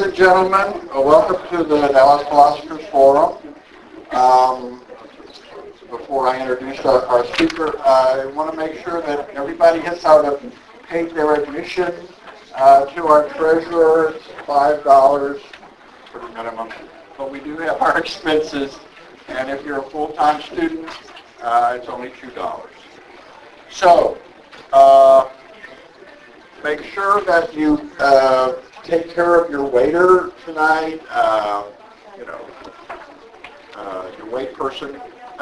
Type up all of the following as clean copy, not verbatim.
Ladies and gentlemen, welcome to the Dallas Philosophers Forum. Before I introduce our speaker, I want to make sure that everybody has how to pay their admission to our treasurer. It's $5 for the minimum, but we do have our expenses, and if you're a full-time student, it's only $2. So, make sure that you take care of your waiter tonight, your wait person.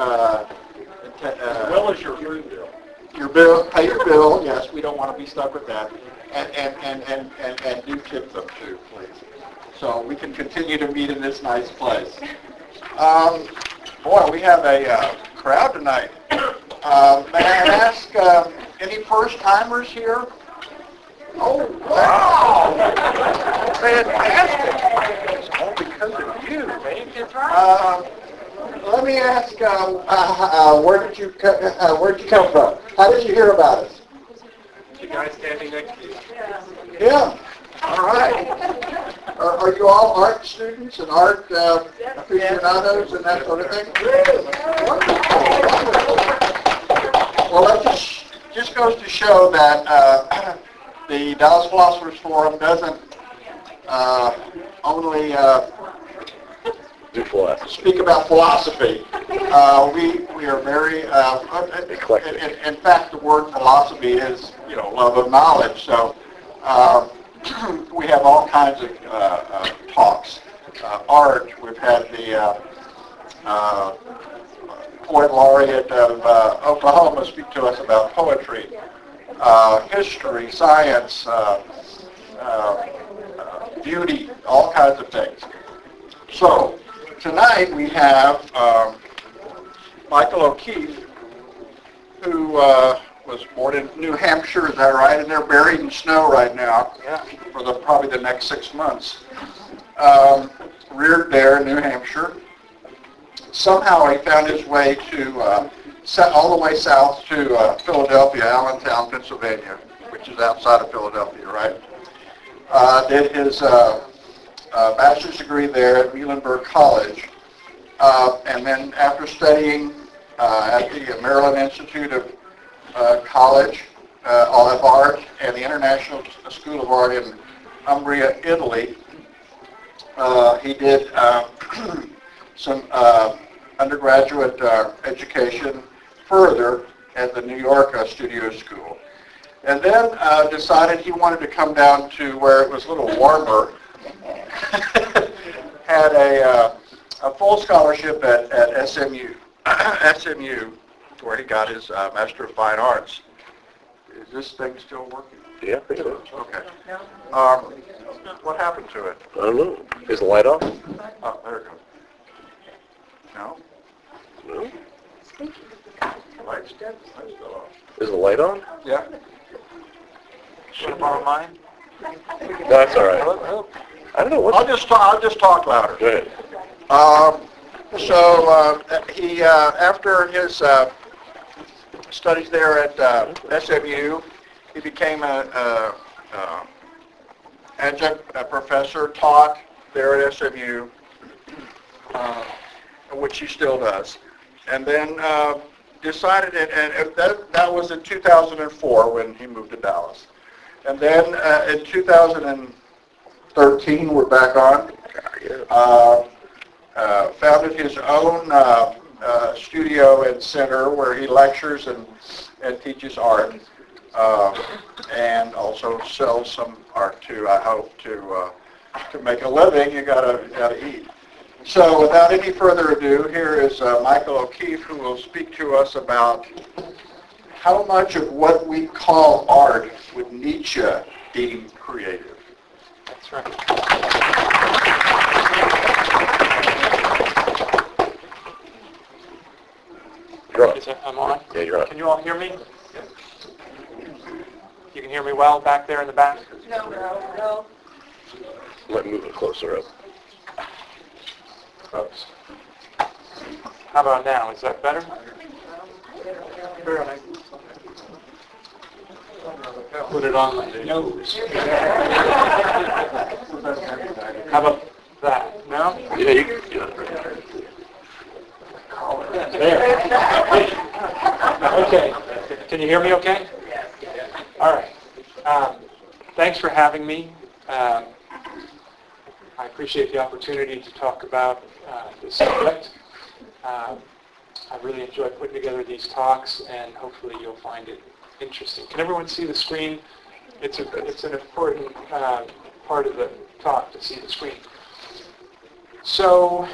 As well as your food bill. Your bill, pay your bill. Yes, we don't want to be stuck with that, and do tip them too, please. So we can continue to meet in this nice place. Boy, we have a crowd tonight. May I ask any first-timers here? Oh, wow! Fantastic! It's all because of you. Let me ask, where did you come from? How did you hear about us? The guy standing next to you. Yeah. All right. Are you all art students and art aficionados and that sort of thing? Wonderful. Well, that just goes to show that the Dallas Philosophers Forum doesn't only speak about philosophy. We are very in fact, the word philosophy is love of knowledge. So we have all kinds of talks. Art. We've had the poet laureate of Oklahoma speak to us about poetry. History, science, beauty, all kinds of things. So tonight we have Michael O'Keefe, who was born in New Hampshire, is that right? And they're buried in snow right now for probably the next 6 months. Reared there in New Hampshire. Somehow he found his way to all the way south to Philadelphia, Allentown, Pennsylvania, which is outside of Philadelphia, right? Did his bachelor's degree there at Muhlenberg College, and then after studying at the Maryland Institute of College of Art and the International School of Art in Umbria, Italy, he did some undergraduate education further at the New York Studio School. And then decided he wanted to come down to where it was a little warmer. Had a full scholarship at SMU, where he got his Master of Fine Arts. Is this thing still working? Yeah, I think so. Okay. What happened to it? I don't know. Is the light off? Oh, there it goes. No? No? Light's still off. Is the light on? Yeah. Should I borrow mine? No, that's all right. I don't know what. I'll just talk louder. Go ahead. So he, after his studies there at SMU, he became an adjunct professor, taught there at SMU, which he still does. And then decided, and that was in 2004 when he moved to Dallas. And then in 2013, we're back on, founded his own studio and center where he lectures and teaches art, and also sells some art too. I hope to make a living, you gotta eat. So without any further ado, here is Michael O'Keefe, who will speak to us about how much of what we call art would Nietzsche deem creative. That's right. You're on. I'm on? Yeah, you're on. Can you all hear me? You can hear me well back there in the back? No. Let me move it closer up. Close. How about now? Is that better? put it on my nose. How about that? No? Yeah, you got it right. There. Okay. Can you hear me okay? All right. Thanks for having me. I appreciate the opportunity to talk about this subject. I really enjoy putting together these talks, and hopefully you'll find it interesting. Can everyone see the screen? It's an important part of the talk to see the screen. So,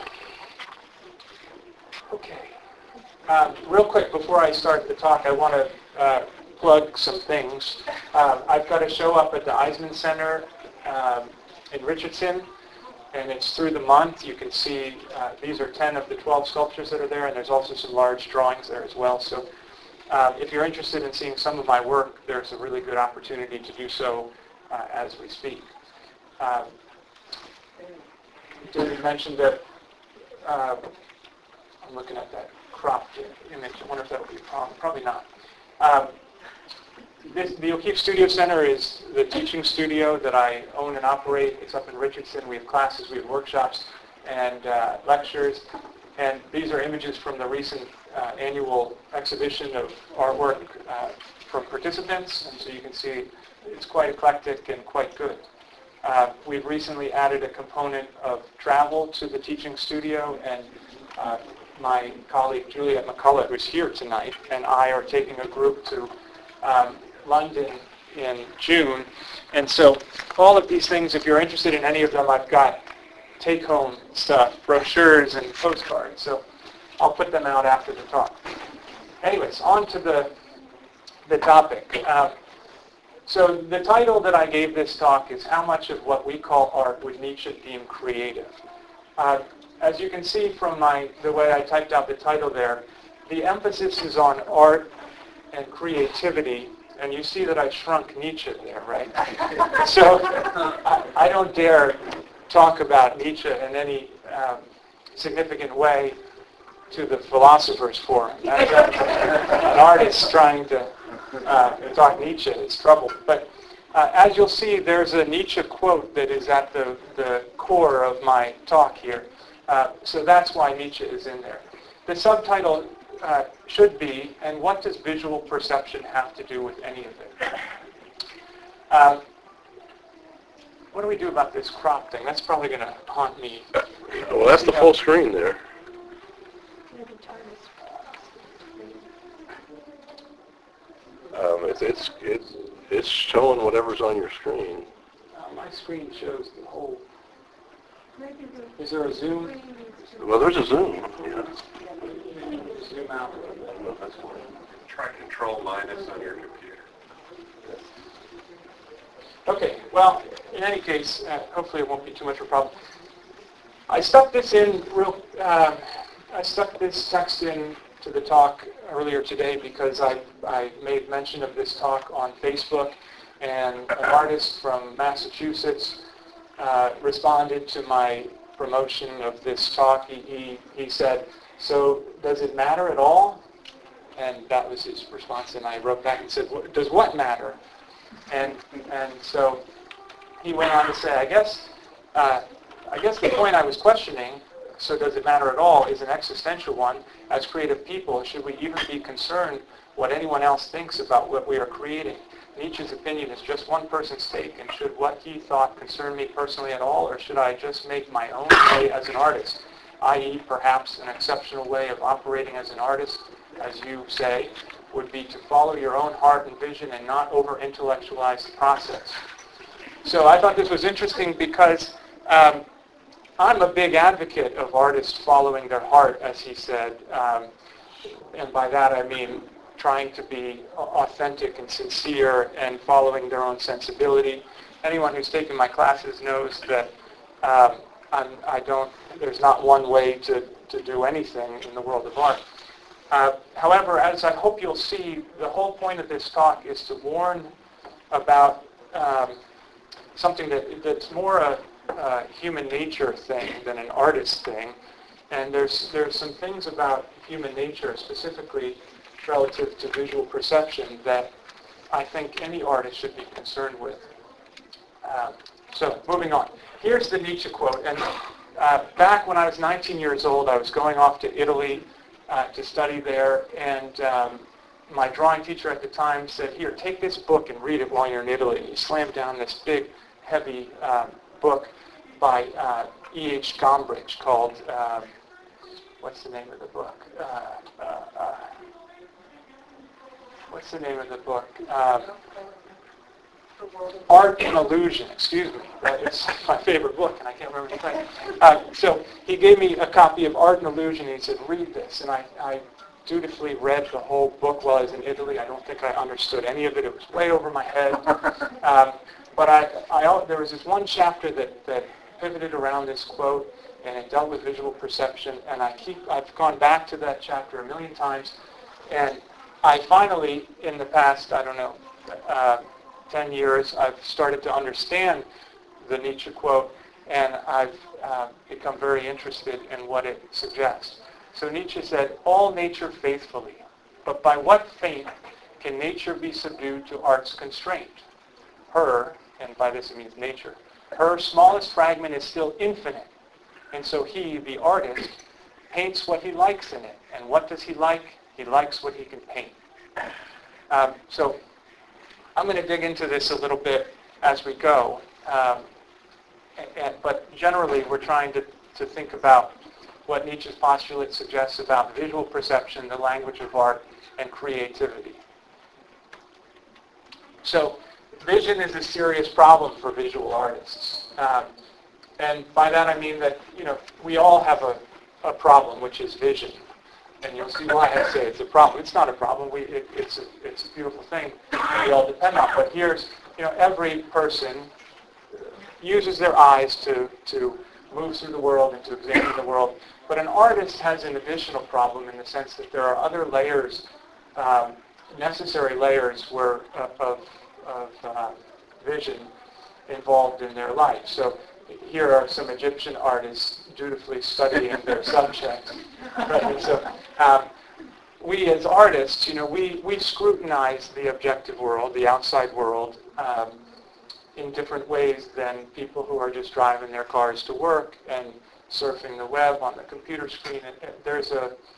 okay. Real quick, before I start the talk, I want to plug some things. I've got a show up at the Eisman Center in Richardson, and it's through the month. You can see these are 10 of the 12 sculptures that are there, and there's also some large drawings there as well. So if you're interested in seeing some of my work, there's a really good opportunity to do so as we speak. David mentioned that, I'm looking at that cropped image. I wonder if that would be a problem. Probably not. The O'Keeffe Studio Center is the teaching studio that I own and operate. It's up in Richardson. We have classes, we have workshops, and lectures. And these are images from the recent annual exhibition of artwork from participants. And so you can see it's quite eclectic and quite good. We've recently added a component of travel to the teaching studio, and my colleague Juliet McCullough, who's here tonight, and I are taking a group to London in June. And so all of these things, if you're interested in any of them, I've got take-home stuff, brochures and postcards. So I'll put them out after the talk. Anyways, on to the topic. So the title that I gave this talk is How Much of What We Call Art Would Nietzsche Deem Creative? As you can see from the way I typed out the title there, the emphasis is on art and creativity, and you see that I shrunk Nietzsche there, right? So I don't dare talk about Nietzsche in any significant way to the Philosophers Forum. As an artist trying to talk Nietzsche is trouble. But as you'll see, there's a Nietzsche quote that is at the core of my talk here. So that's why Nietzsche is in there. The subtitle should be, and what does visual perception have to do with any of it? What do we do about this crop thing? That's probably going to haunt me. Well, that's the full screen there. It's showing whatever's on your screen. My screen shows the whole. Is there a zoom? Well, there's a zoom. Yeah. Zoom out. Try Control minus on your computer. Okay, well, in any case, hopefully it won't be too much of a problem. I stuck this text in to the talk earlier today because I made mention of this talk on Facebook, and an artist from Massachusetts responded to my promotion of this talk. He said, "So does it matter at all?" And that was his response. And I wrote back and said, "Does what matter?" And so he went on to say, I guess the point I was questioning, so does it matter at all, is an existential one. As creative people, should we even be concerned what anyone else thinks about what we are creating? Nietzsche's opinion is just one person's take, and should what he thought concern me personally at all, or should I just make my own way as an artist, i.e. perhaps an exceptional way of operating as an artist, as you say, would be to follow your own heart and vision and not over-intellectualize the process. So I thought this was interesting because I'm a big advocate of artists following their heart, as he said, and by that I mean trying to be authentic and sincere and following their own sensibility. Anyone who's taken my classes knows that there's not one way to do anything in the world of art. However, as I hope you'll see, the whole point of this talk is to warn about something that's more a human nature thing than an artist thing. And there's some things about human nature, specifically relative to visual perception, that I think any artist should be concerned with. So moving on. Here's the Nietzsche quote. And back when I was 19 years old, I was going off to Italy to study there, and my drawing teacher at the time said, "Here, take this book and read it while you're in Italy." And he slammed down this big, heavy book by E.H. Gombrich called, what's the name of the book? What's the name of the book? Art and Illusion, excuse me. It's my favorite book, and I can't remember the title. So he gave me a copy of Art and Illusion, and he said, "Read this." And I dutifully read the whole book while I was in Italy. I don't think I understood any of it. It was way over my head. But there was this one chapter that pivoted around this quote, and it dealt with visual perception. And I've gone back to that chapter a million times, and I finally, in the past, 10 years, I've started to understand the Nietzsche quote, and I've become very interested in what it suggests. So Nietzsche said, "All nature faithfully, but by what feint can nature be subdued to art's constraint? Her," and by this it means nature, "her smallest fragment is still infinite, and so he, the artist, paints what he likes in it. And what does he like? He likes what he can paint." So I'm going to dig into this a little bit as we go, but generally we're trying to think about what Nietzsche's postulate suggests about visual perception, the language of art, and creativity. So vision is a serious problem for visual artists. And by that I mean that, we all have a problem, which is vision. And you'll see why I say it's a problem. It's not a problem. It's a beautiful thing we all depend on. But here's, every person uses their eyes to move through the world and to examine the world. But an artist has an additional problem in the sense that there are other layers, necessary layers of vision involved in their life. So here are some Egyptian artists dutifully studying their subject. Right? So we as artists, we scrutinize the objective world, the outside world, in different ways than people who are just driving their cars to work and surfing the web on the computer screen. And there's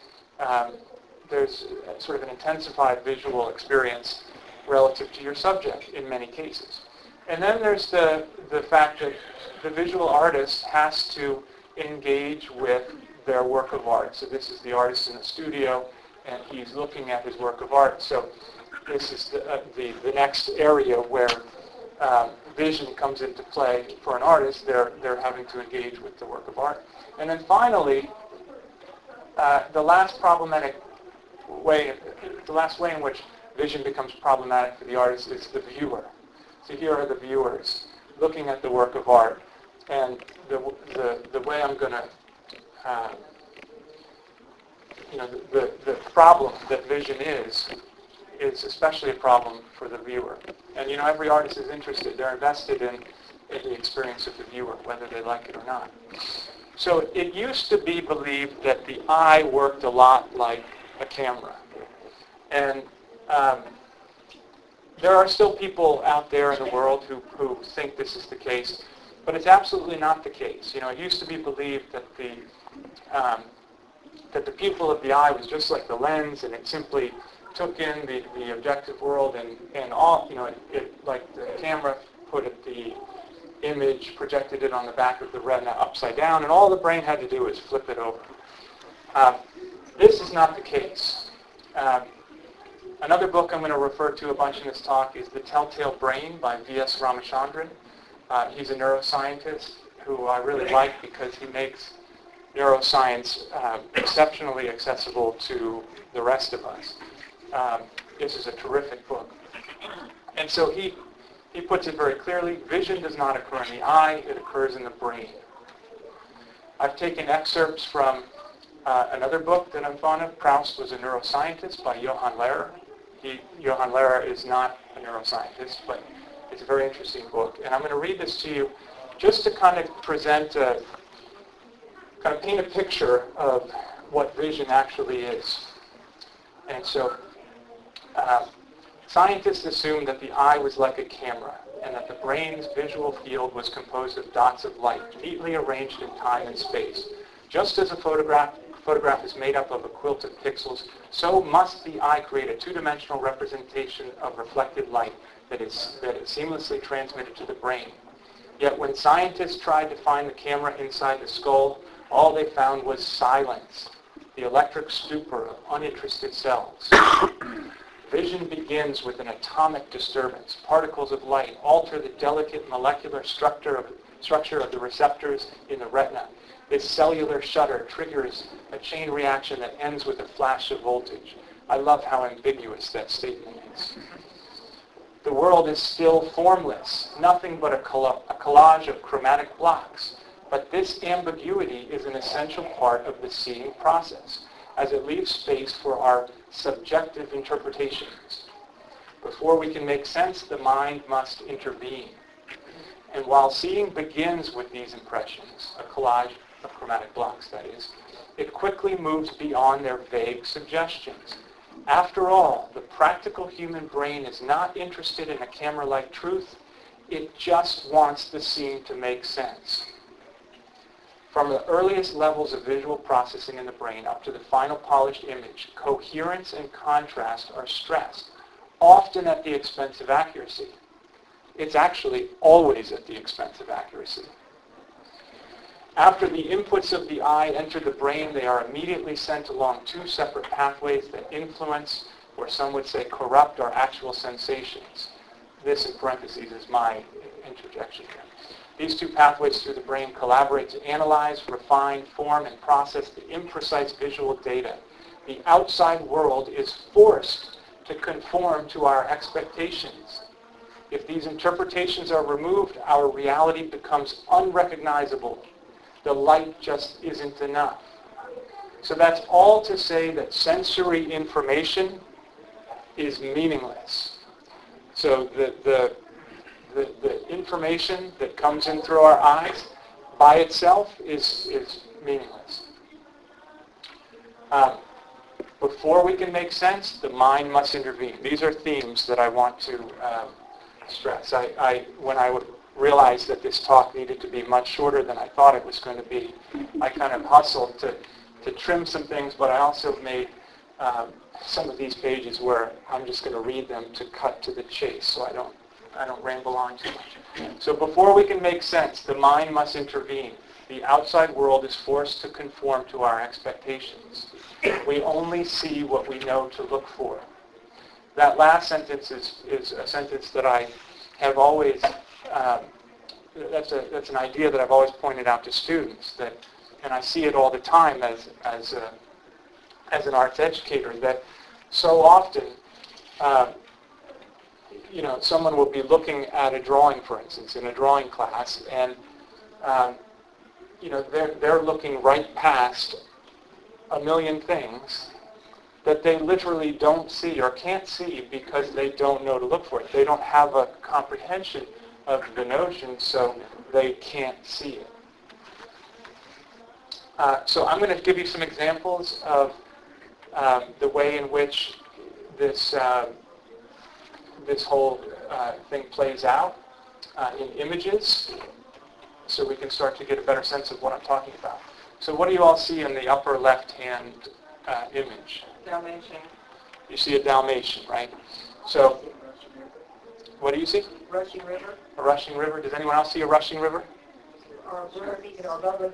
sort of an intensified visual experience relative to your subject in many cases. And then there's the fact that the visual artist has to engage with their work of art. So this is the artist in the studio, and he's looking at his work of art. So this is the next area where vision comes into play for an artist. They're having to engage with the work of art. And then finally, the last way in which vision becomes problematic for the artist is the viewer. So here are the viewers looking at the work of art, and the way I'm going to, the problem that vision is especially a problem for the viewer. And every artist is interested; they're invested in the experience of the viewer, whether they like it or not. So it used to be believed that the eye worked a lot like a camera, and there are still people out there in the world who think this is the case, but it's absolutely not the case. It used to be believed that the pupil of the eye was just like the lens, and it simply took in the objective world, and all, it like the camera put the image, projected it on the back of the retina upside down, and all the brain had to do was flip it over. This is not the case. Another book I'm going to refer to a bunch in this talk is The Telltale Brain by V.S. Ramachandran. He's a neuroscientist who I really like because he makes neuroscience exceptionally accessible to the rest of us. This is a terrific book. And so he puts it very clearly: vision does not occur in the eye, it occurs in the brain. I've taken excerpts from another book that I'm fond of. Proust Was a Neuroscientist by Johann Lehrer. Johann Lehrer is not a neuroscientist, but it's a very interesting book. And I'm going to read this to you just to kind of paint a picture of what vision actually is. And so Scientists assumed that the eye was like a camera and that the brain's visual field was composed of dots of light neatly arranged in time and space. Just as a photograph is made up of a quilt of pixels, so must the eye create a two-dimensional representation of reflected light that is seamlessly transmitted to the brain. Yet when scientists tried to find the camera inside the skull, all they found was silence, the electric stupor of uninterested cells. Vision begins with an atomic disturbance. Particles of light alter the delicate molecular structure of the receptors in the retina. This cellular shutter triggers a chain reaction that ends with a flash of voltage. I love how ambiguous that statement is. The world is still formless, nothing but a collage of chromatic blocks. But this ambiguity is an essential part of the seeing process, as it leaves space for our subjective interpretations. Before we can make sense, the mind must intervene. And while seeing begins with these impressions, a collage of chromatic blocks, that is, it quickly moves beyond their vague suggestions. After all, the practical human brain is not interested in a camera-like truth. It just wants the scene to make sense. From the earliest levels of visual processing in the brain up to the final polished image, coherence and contrast are stressed, often at the expense of accuracy. It's actually always at the expense of accuracy. After the inputs of the eye enter the brain, they are immediately sent along two separate pathways that influence, or some would say corrupt, our actual sensations. This, in parentheses, is my interjection here. These two pathways through the brain collaborate to analyze, refine, form, and process the imprecise visual data. The outside world is forced to conform to our expectations. If these interpretations are removed, our reality becomes unrecognizable. The light just isn't enough. So that's all to say that sensory information is meaningless. So the information that comes in through our eyes by itself is meaningless. Before we can make sense, the mind must intervene. These are themes that I want to stress. When I realized that this talk needed to be much shorter than I thought it was going to be, I kind of hustled to trim some things, but I also made some of these pages where I'm just going to read them to cut to the chase, so I don't ramble on too much. So before we can make sense, the mind must intervene. The outside world is forced to conform to our expectations. We only see what we know to look for. That last sentence is a sentence that I have always, that's an idea that I've always pointed out to students, that, and I see it all the time as an arts educator, that so often, someone will be looking at a drawing, for instance, in a drawing class, and they're looking right past a million things that they literally don't see or can't see because they don't know to look for it. They don't have a comprehension of the notion, so they can't see it. So I'm going to give you some examples of the way in which this whole thing plays out in images, so we can start to get a better sense of what I'm talking about. So what do you all see in the upper left-hand image? Dalmatian. You see a Dalmatian, right? So what do you see? Rushing river. A rushing river. Does anyone else see a rushing river? Or above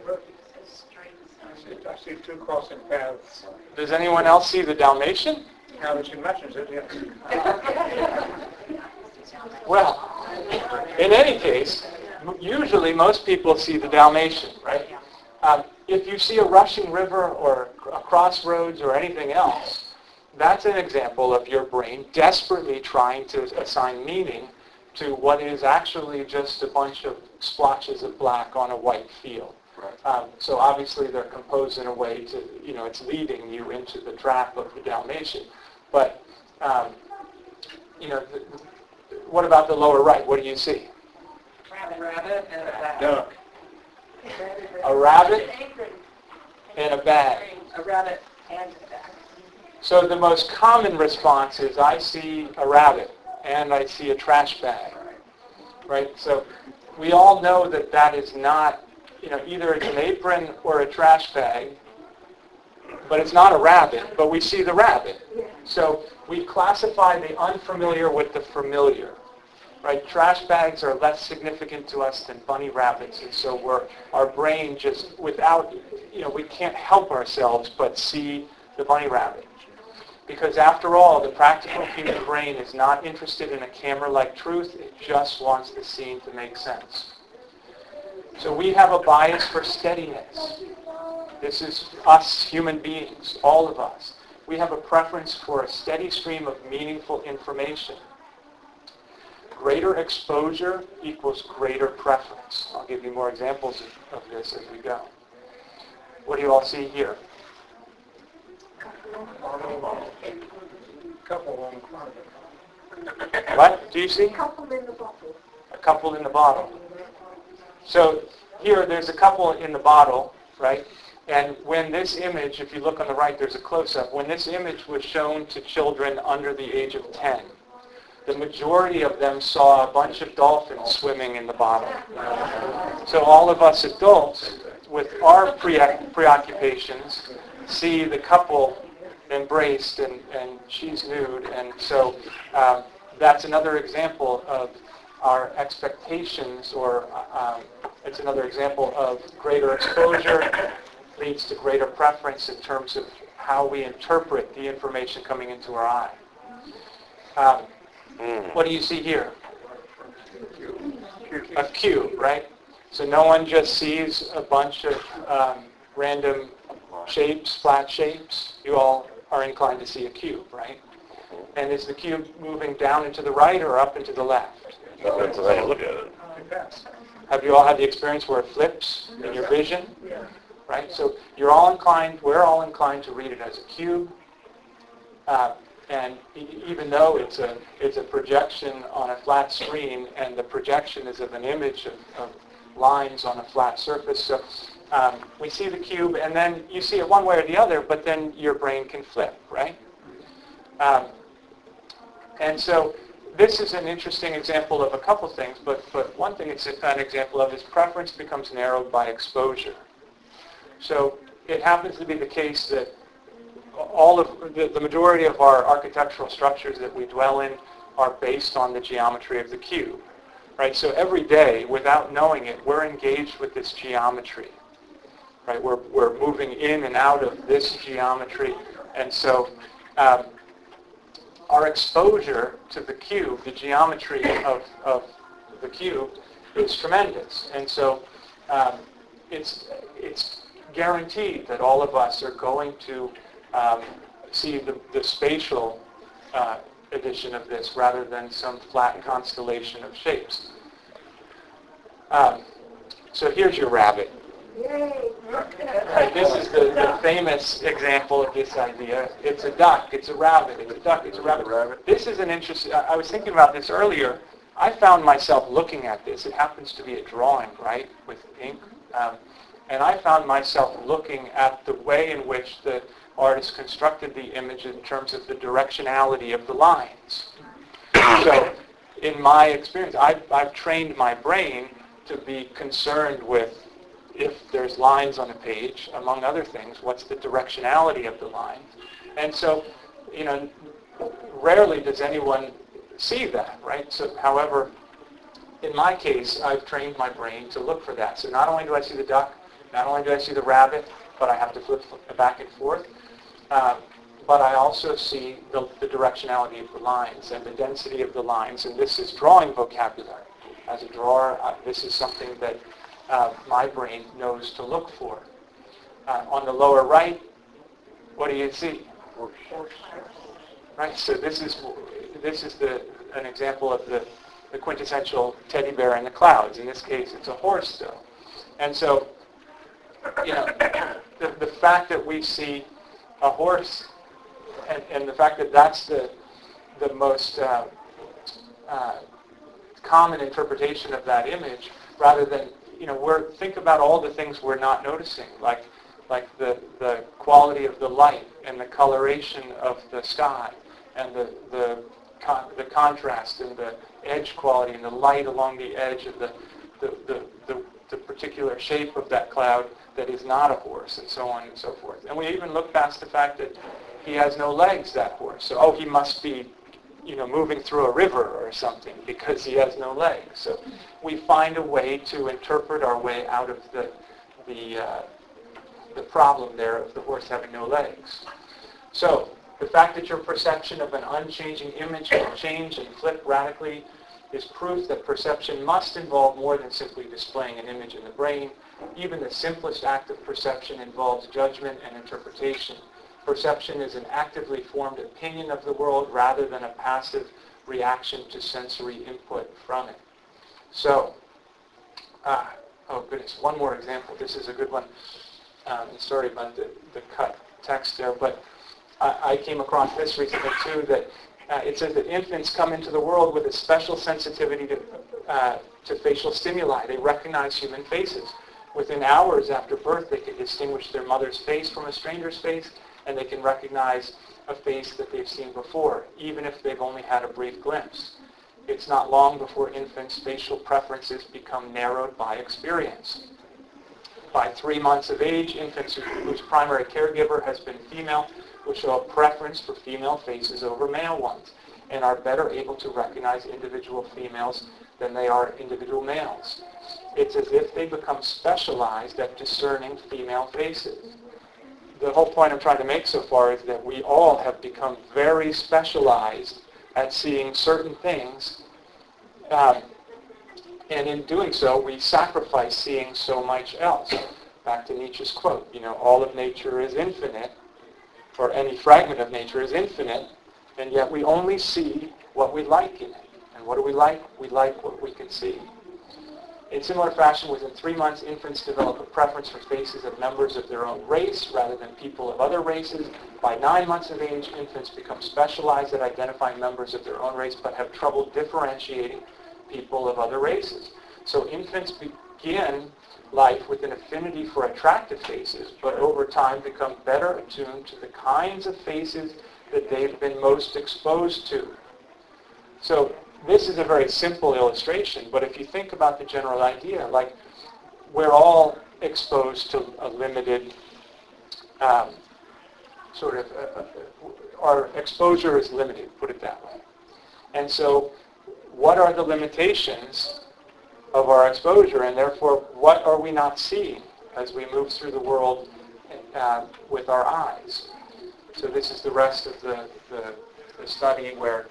I see two crossing paths. Does anyone else see the Dalmatian? Now that you mentioned it, yes. Well, in any case, usually most people see the Dalmatian, right? If you see a rushing river or a crossroads or anything else, that's an example of your brain desperately trying to assign meaning to what is actually just a bunch of splotches of black on a white field. Right. So obviously they're composed in a way to, it's leading you into the trap of the Dalmatian. But, what about the lower right? What do you see? rabbit and a bag. Duck. A rabbit and a bag. A rabbit and a bag. So the most common response is I see a rabbit and I see a trash bag, right? So we all know that that is not, either it's an apron or a trash bag, but it's not a rabbit, but we see the rabbit. So we classify the unfamiliar with the familiar, right? Trash bags are less significant to us than bunny rabbits, and so our brain just, without, we can't help ourselves but see the bunny rabbit. Because after all, the practical human brain is not interested in a camera-like truth. It just wants the scene to make sense. So we have a bias for steadiness. This is us human beings, all of us. We have a preference for a steady stream of meaningful information. Greater exposure equals greater preference. I'll give you more examples of this as we go. What do you all see here? Couple on What do you see? Couple in the bottle. A couple in the bottle. So here there's a couple in the bottle, right? And when this image, if you look on the right, there's a close-up. When this image was shown to children under the age of 10, the majority of them saw a bunch of dolphins swimming in the bottle. So all of us adults, with our preoccupations, see the couple embraced and she's nude. And so that's another example of our expectations, or it's another example of greater exposure leads to greater preference in terms of how we interpret the information coming into our eye. What do you see here? A cube, right? So no one just sees a bunch of random shapes, flat shapes. You all are inclined to see a cube, right? And is the cube moving down and to the right or up and to the left? That's the way I look at it. Have you all had the experience where it flips in your vision? Right? So we're all inclined to read it as a cube. And even though it's a projection on a flat screen, and the projection is of an image of lines on a flat surface, so we see the cube, and then you see it one way or the other, but then your brain can flip, right? And so this is an interesting example of a couple things, but one thing it's an example of is preference becomes narrowed by exposure. So it happens to be the case that all of the majority of our architectural structures that we dwell in are based on the geometry of the cube, right? So every day, without knowing it, we're engaged with this geometry, right? We're moving in and out of this geometry, and so our exposure to the cube, the geometry of the cube, is tremendous, and so it's guaranteed that all of us are going to see the spatial edition of this rather than some flat constellation of shapes. So here's your rabbit. Yay! Right, this is the famous example of this idea. It's a duck, it's a rabbit, it's a duck, it's a rabbit. This is an interesting, I was thinking about this earlier. I found myself looking at this. It happens to be a drawing, right, with ink. And I found myself looking at the way in which the artist constructed the image in terms of the directionality of the lines. So in my experience, I've trained my brain to be concerned with, if there's lines on a page, among other things, what's the directionality of the lines? And so, rarely does anyone see that, right? So, however, in my case, I've trained my brain to look for that. So not only do I see the duck, not only do I see the rabbit, but I have to flip back and forth, but I also see the directionality of the lines and the density of the lines, and this is drawing vocabulary. As a drawer, this is something that my brain knows to look for. On the lower right, what do you see? Right. So this is an example of the quintessential teddy bear in the clouds. In this case, it's a horse, though. And so, the fact that we see a horse, and the fact that that's the most common interpretation of that image, rather than think about all the things we're not noticing, like like the quality of the light and the coloration of the sky and the contrast and the edge quality and the light along the edge of the particular shape of that cloud that is not a horse, and so on and so forth. And we even look past the fact that he has no legs, that horse. So, he must be, moving through a river or something because he has no legs. So we find a way to interpret our way out of the problem there of the horse having no legs. So the fact that your perception of an unchanging image can change and flip radically is proof that perception must involve more than simply displaying an image in the brain. Even the simplest act of perception involves judgment and interpretation. Perception is an actively formed opinion of the world rather than a passive reaction to sensory input from it. So, oh goodness, one more example. This is a good one. Sorry about the cut text there, but I came across this recently too, that it says that infants come into the world with a special sensitivity to facial stimuli. They recognize human faces. Within hours after birth, they can distinguish their mother's face from a stranger's face, and they can recognize a face that they've seen before, even if they've only had a brief glimpse. It's not long before infants' facial preferences become narrowed by experience. By 3 months of age, infants whose primary caregiver has been female will show a preference for female faces over male ones and are better able to recognize individual females than they are individual males. It's as if they become specialized at discerning female faces. The whole point I'm trying to make so far is that we all have become very specialized at seeing certain things, and in doing so, we sacrifice seeing so much else. Back to Nietzsche's quote, all of nature is infinite, or any fragment of nature is infinite, and yet we only see what we like in it. And what do we like? We like what we can see. In similar fashion, within 3 months, infants develop a preference for faces of members of their own race rather than people of other races. By 9 months of age, infants become specialized at identifying members of their own race but have trouble differentiating people of other races. So infants begin life with an affinity for attractive faces, but over time become better attuned to the kinds of faces that they've been most exposed to. So this is a very simple illustration, but if you think about the general idea, like we're all exposed to a limited our exposure is limited, put it that way. And so what are the limitations of our exposure, and therefore what are we not seeing as we move through the world with our eyes? So this is the rest of the study where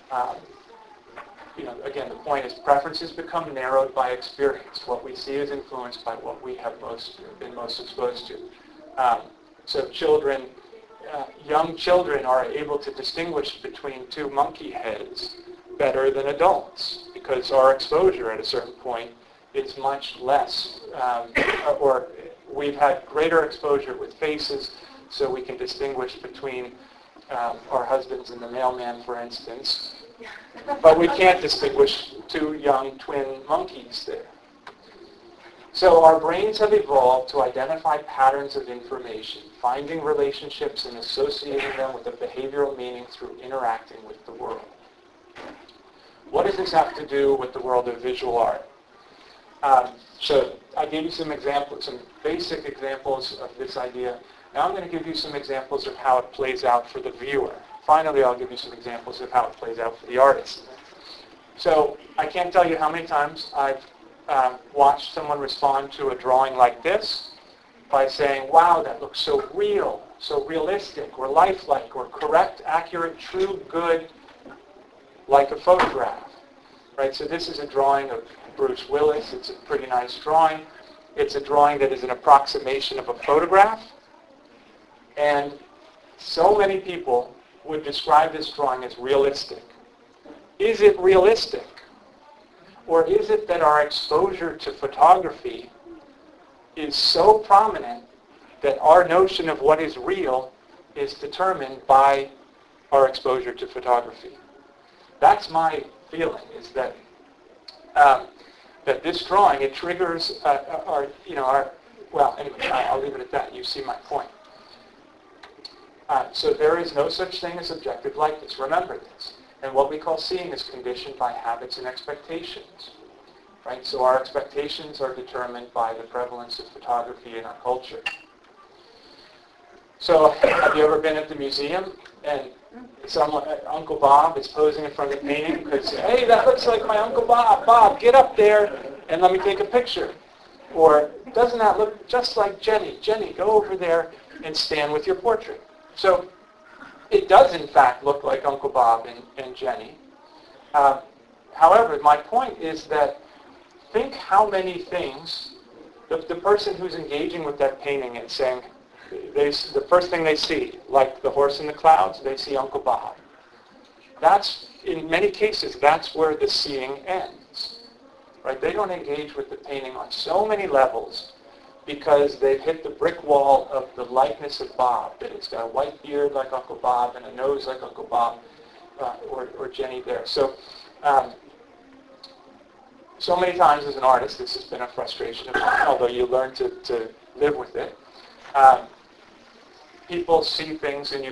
again, the point is preferences become narrowed by experience. What we see is influenced by what we have been most exposed to. So young children are able to distinguish between two monkey heads better than adults because our exposure at a certain point is much less, or we've had greater exposure with faces, so we can distinguish between our husbands and the mailman, for instance. But we can't distinguish two young twin monkeys there. So our brains have evolved to identify patterns of information, finding relationships and associating them with a behavioral meaning through interacting with the world. What does this have to do with the world of visual art? So I gave you some examples, some basic examples of this idea. Now I'm going to give you some examples of how it plays out for the viewer. Finally, I'll give you some examples of how it plays out for the artist. So I can't tell you how many times I've watched someone respond to a drawing like this by saying, wow, that looks so real, so realistic, or lifelike, or correct, accurate, true, good, like a photograph. Right? So this is a drawing of Bruce Willis. It's a pretty nice drawing. It's a drawing that is an approximation of a photograph. And so many people would describe this drawing as realistic. Is it realistic? Or is it that our exposure to photography is so prominent that our notion of what is real is determined by our exposure to photography? That's my feeling, is that that this drawing, it triggers well, anyway, I'll leave it at that. You see my point. So there is no such thing as objective likeness. Remember this. And what we call seeing is conditioned by habits and expectations. Right? So our expectations are determined by the prevalence of photography in our culture. So have you ever been at the museum and someone, Uncle Bob is posing in front of the painting because, hey, that looks like my Uncle Bob. Bob, get up there and let me take a picture. Or, doesn't that look just like Jenny? Jenny, go over there and stand with your portrait. So it does, in fact, look like Uncle Bob and Jenny. However, my point is that think how many things the person who's engaging with that painting and saying, the first thing they see, like the horse in the clouds, they see Uncle Bob. That's, in many cases, that's where the seeing ends. Right? They don't engage with the painting on so many levels because they've hit the brick wall of the likeness of Bob, that it's got a white beard like Uncle Bob and a nose like Uncle Bob or Jenny there. So, so many times as an artist, this has been a frustration of mine, although you learn to live with it. People see things, and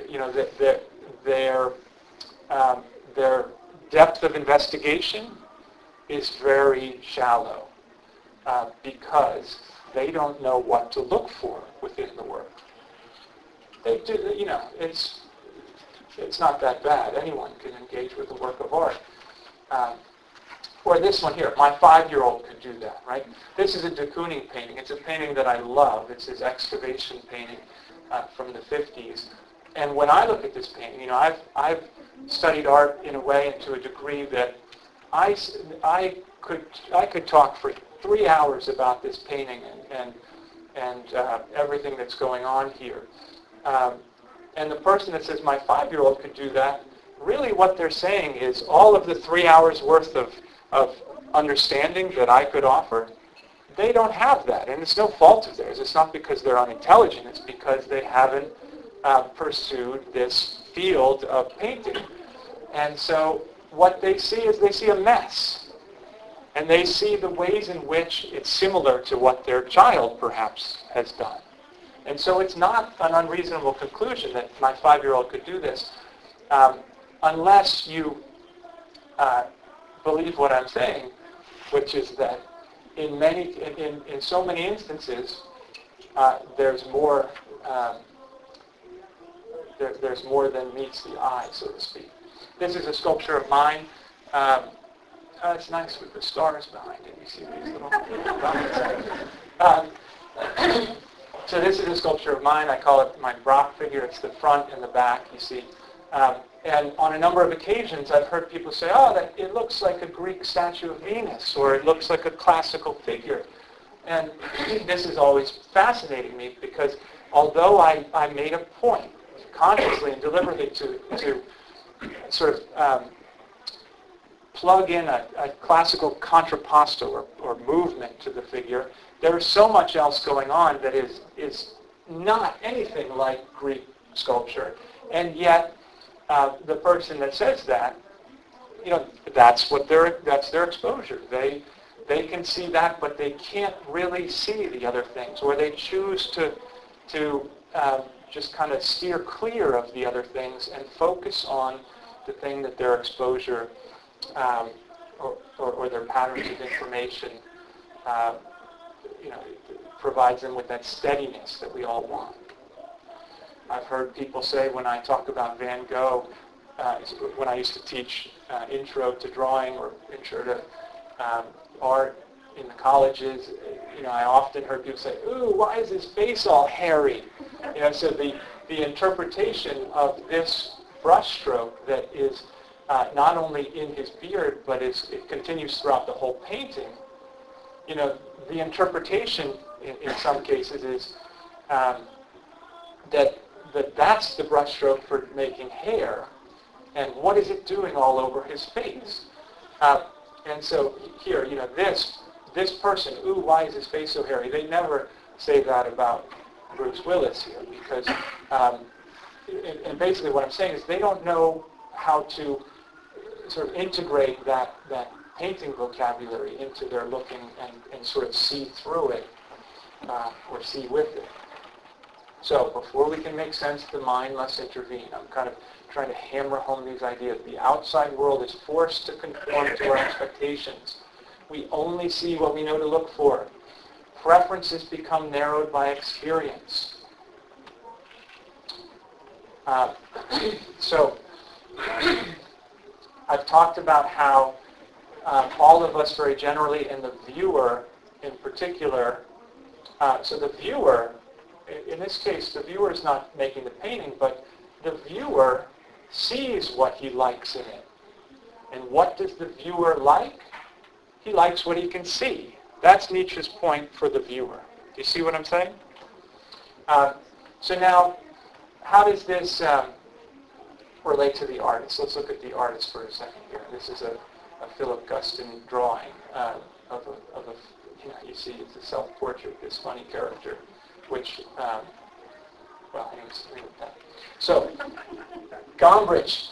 their depth of investigation is very shallow because they don't know what to look for within the work. They do, it's not that bad. Anyone can engage with a work of art. Or this one here, my 5-year-old could do that, right? This is a de Kooning painting. It's a painting that I love. It's his excavation painting from the 50s. And when I look at this painting, I've studied art in a way and to a degree that I could talk for 3 hours about this painting and everything that's going on here. And the person that says my 5-year-old could do that, really what they're saying is all of the 3 hours worth of understanding that I could offer, they don't have that. And it's no fault of theirs. It's not because they're unintelligent. It's because they haven't pursued this field of painting. And so what they see is they see a mess. And they see the ways in which it's similar to what their child perhaps has done. And so it's not an unreasonable conclusion that my 5-year-old could do this unless you believe what I'm saying, which is that in so many instances, there's more there's more than meets the eye, so to speak. This is a sculpture of mine. It's nice with the stars behind it. You see these little dots. So this is a sculpture of mine. I call it my Brock figure. It's the front and the back, you see. And on a number of occasions, I've heard people say, oh, it looks like a Greek statue of Venus, or it looks like a classical figure. And this is always fascinating me because although I made a point consciously and deliberately to sort of plug in a classical contrapposto or movement to the figure, there is so much else going on that is not anything like Greek sculpture. And yet, the person that says that, that's their exposure. They can see that, but they can't really see the other things, or they choose to just kind of steer clear of the other things and focus on the thing that their exposure or their patterns of information provides them with that steadiness that we all want. I've heard people say when I talk about Van Gogh, when I used to teach intro to drawing or intro to art in the colleges, I often heard people say, ooh, why is his face all hairy? So the interpretation of this brushstroke that is not only in his beard, but it continues throughout the whole painting, the interpretation in some cases is that's the brushstroke for making hair, and what is it doing all over his face? And so here, this person, ooh, why is his face so hairy? They never say that about Bruce Willis here, because, and basically what I'm saying is they don't know how to sort of integrate that painting vocabulary into their looking and sort of see through it. or see with it. So before we can make sense, the mind must intervene. I'm kind of trying to hammer home these ideas. The outside world is forced to conform to our expectations. We only see what we know to look for. Preferences become narrowed by experience. So I've talked about how all of us very generally, and the viewer in particular, so the viewer, in this case, the viewer is not making the painting, but the viewer sees what he likes in it. And what does the viewer like? He likes what he can see. That's Nietzsche's point for the viewer. Do you see what I'm saying? So now, how does this relate to the artist? Let's look at the artist for a second here. This is a Philip Guston drawing of a, you see it's a self-portrait, this funny character, which, well, anyways, leave it at that. So, Gombrich,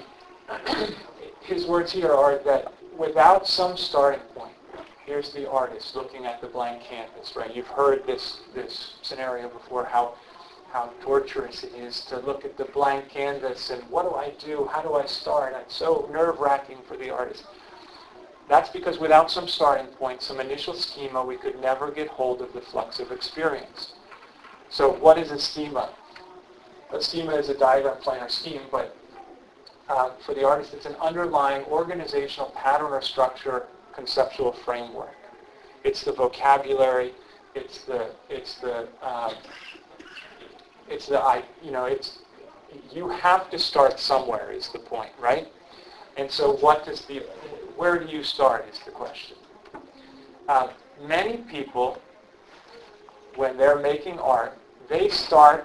his words here are that without some starting point, here's the artist looking at the blank canvas, right? You've heard this scenario before, how torturous it is to look at the blank canvas and what do I do? How do I start? It's so nerve-wracking for the artist. That's because without some starting point, some initial schema, we could never get hold of the flux of experience. So what is a schema? A schema is a diagram planar scheme, but for the artist, it's an underlying organizational pattern or structure conceptual framework. It's the vocabulary. You have to start somewhere is the point, right? And so where do you start is the question. Many people, when they're making art, they start,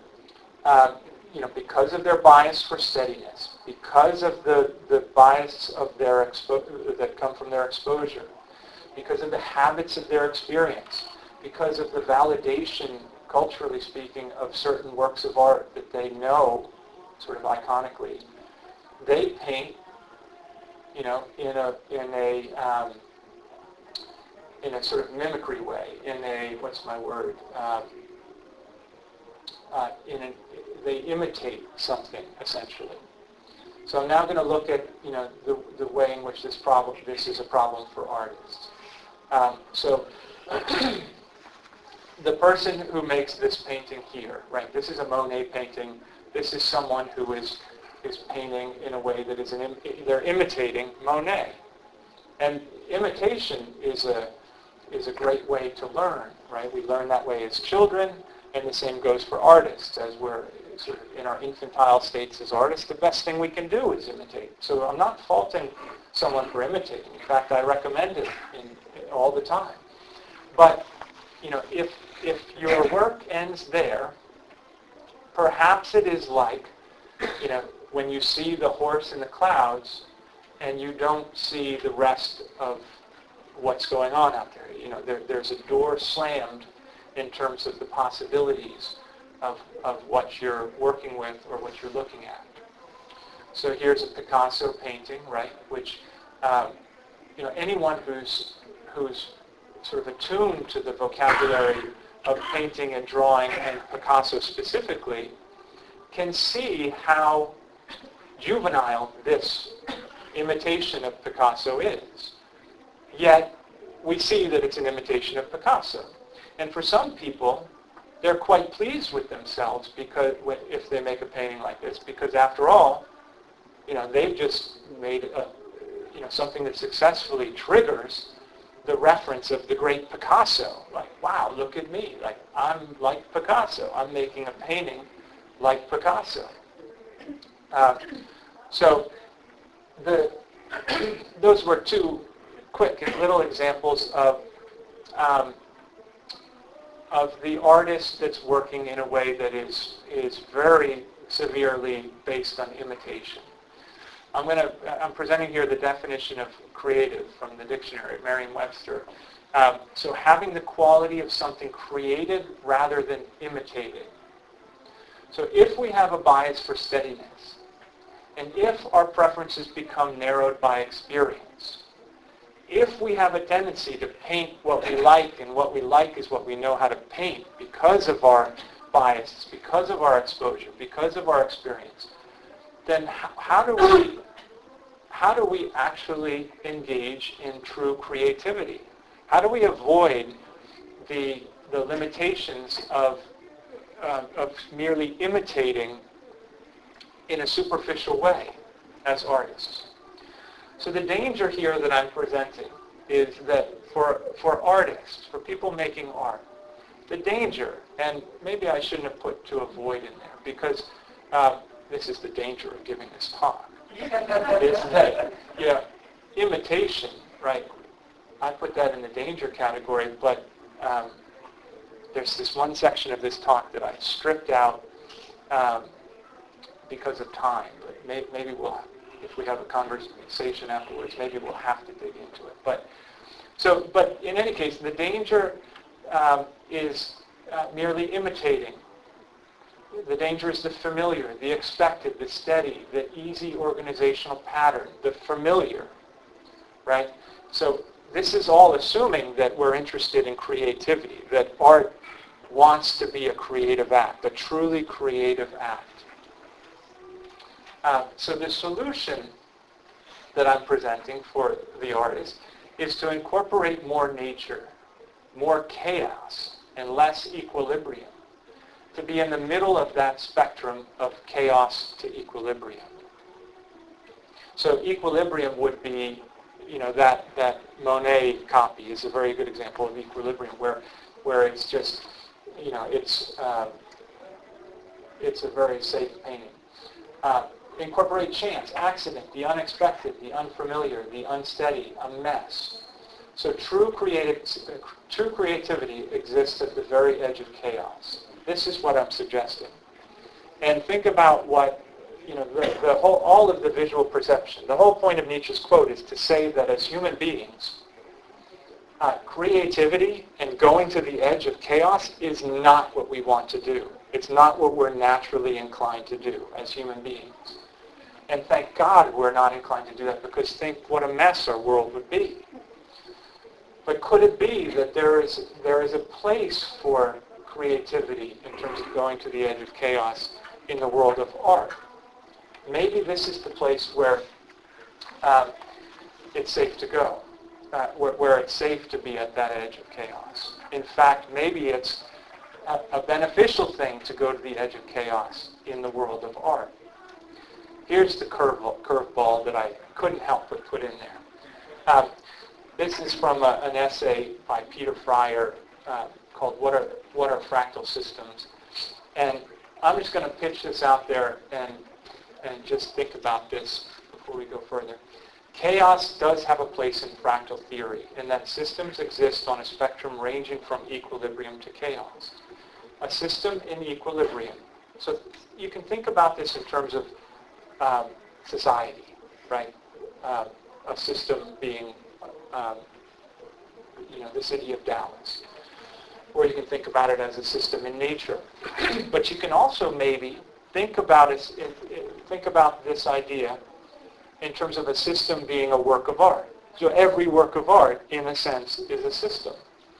because of their bias for steadiness, because of the bias of that come from their exposure, because of the habits of their experience, because of the validation, culturally speaking, of certain works of art that they know, sort of iconically, they paint, in a sort of mimicry way, they imitate something essentially. So I'm now going to look at the way in which this is a problem for artists. So the person who makes this painting here, right? This is a Monet painting. This is someone who is painting in a way that they're imitating Monet. And imitation is a great way to learn, right? We learn that way as children, and the same goes for artists. As we're sort of in our infantile states as artists, the best thing we can do is imitate. So I'm not faulting someone for imitating. In fact, I recommend it all the time. But if your work ends there, perhaps it is like, when you see the horse in the clouds and you don't see the rest of what's going on out there. There's a door slammed in terms of the possibilities of what you're working with or what you're looking at. So here's a Picasso painting, right, which, anyone who's sort of attuned to the vocabulary of painting and drawing, and Picasso specifically, can see how juvenile this imitation of Picasso is. Yet, we see that it's an imitation of Picasso. And for some people, they're quite pleased with themselves if they make a painting like this, because after all, they've just made something that successfully triggers the reference of the great Picasso. Like, wow, look at me. Like, I'm like Picasso. I'm making a painting like Picasso. So those were two quick and little examples of the artist that's working in a way that is very severely based on imitation. I'm presenting here the definition of creative from the dictionary, Merriam-Webster. So having the quality of something created rather than imitated. So if we have a bias for steadiness, and if our preferences become narrowed by experience, if we have a tendency to paint what we like, and what we like is what we know how to paint because of our biases, because of our exposure, because of our experience, then how do we actually engage in true creativity? How do we avoid the limitations of merely imitating in a superficial way as artists? So the danger here that I'm presenting is that for artists, for people making art, the danger, and maybe I shouldn't have put to avoid in there, because this is the danger of giving this talk, is that, imitation, right? I put that in the danger category, but there's this one section of this talk that I stripped out because of time. But maybe we'll, if we have a conversation afterwards, maybe we'll have to dig into it. But in any case, the danger is merely imitating. The danger is the familiar, the expected, the steady, the easy organizational pattern, the familiar, right? So this is all assuming that we're interested in creativity, that art wants to be a creative act, a truly creative act. So the solution that I'm presenting for the artist is to incorporate more nature, more chaos, and less equilibrium, to be in the middle of that spectrum of chaos to equilibrium. So equilibrium would be, that Monet copy is a very good example of equilibrium, where it's just, it's a very safe painting. Incorporate chance, accident, the unexpected, the unfamiliar, the unsteady, a mess. So true creativity exists at the very edge of chaos. This is what I'm suggesting. And think about what, all of the visual perception. The whole point of Nietzsche's quote is to say that as human beings, creativity and going to the edge of chaos is not what we want to do. It's not what we're naturally inclined to do as human beings. And thank God we're not inclined to do that, because think what a mess our world would be. But could it be that there is a place for creativity in terms of going to the edge of chaos in the world of art? Maybe this is the place where it's safe to go, where it's safe to be at that edge of chaos. In fact, maybe it's a beneficial thing to go to the edge of chaos in the world of art. Here's the curveball that I couldn't help but put in there. This is from an essay by Peter Fryer called What Are Fractal Systems? And I'm just going to pitch this out there and just think about this before we go further. Chaos does have a place in fractal theory, in that systems exist on a spectrum ranging from equilibrium to chaos. A system in equilibrium. So you can think about this in terms of society, right? A system being, the city of Dallas. Or you can think about it as a system in nature. But you can also maybe think about this idea in terms of a system being a work of art. So every work of art, in a sense, is a system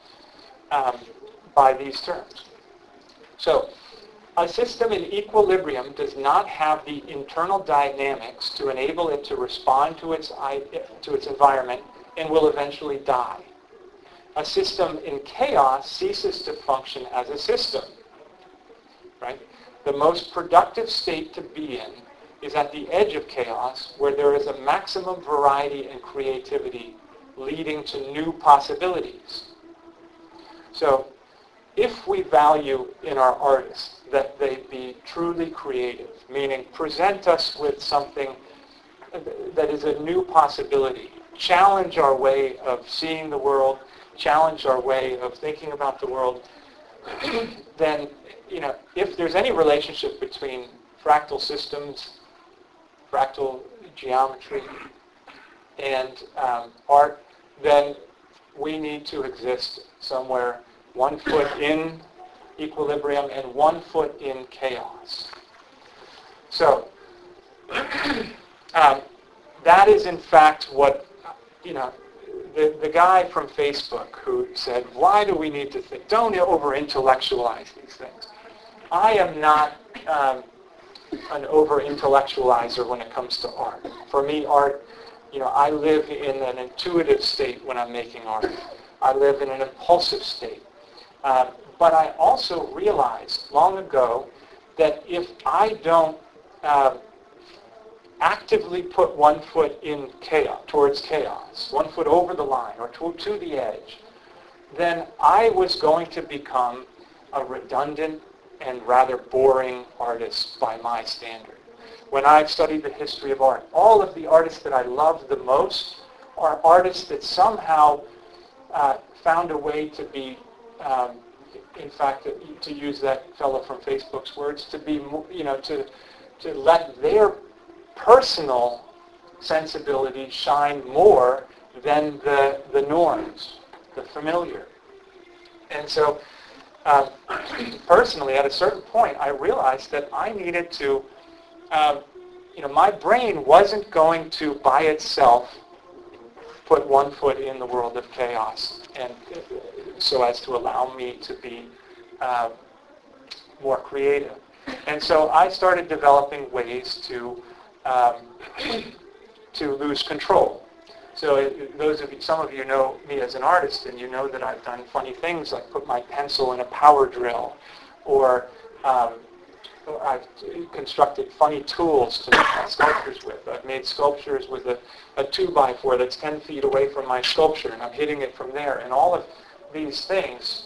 by these terms. So a system in equilibrium does not have the internal dynamics to enable it to respond to its environment and will eventually die. A system in chaos ceases to function as a system, right? The most productive state to be in is at the edge of chaos, where there is a maximum variety and creativity leading to new possibilities. So if we value in our artists that they be truly creative, meaning present us with something that is a new possibility, challenge our way of seeing the world, challenge our way of thinking about the world, then, if there's any relationship between fractal systems, fractal geometry, and art, then we need to exist somewhere 1 foot in equilibrium and 1 foot in chaos. So that is in fact what, the guy from Facebook who said, why do we need to think? Don't over-intellectualize these things. I am not an over-intellectualizer when it comes to art. For me, art, I live in an intuitive state when I'm making art. I live in an impulsive state. But I also realized long ago that if I don't actively put one foot in chaos, towards chaos, one foot over the line or to the edge, then I was going to become a redundant and rather boring artist by my standard. When I've studied the history of art, all of the artists that I love the most are artists that somehow found a way to be, in fact, to use that fellow from Facebook's words, to be, to let their personal sensibility shine more than the norms, the familiar. And so, personally, at a certain point, I realized that I needed to, my brain wasn't going to, by itself, put one foot in the world of chaos, and so as to allow me to be more creative. And so I started developing ways to lose control. So some of you know me as an artist, and you know that I've done funny things like put my pencil in a power drill, or I've constructed funny tools to make my sculptures with. I've made sculptures with a 2x4 that's 10 feet away from my sculpture, and I'm hitting it from there. And all of these things,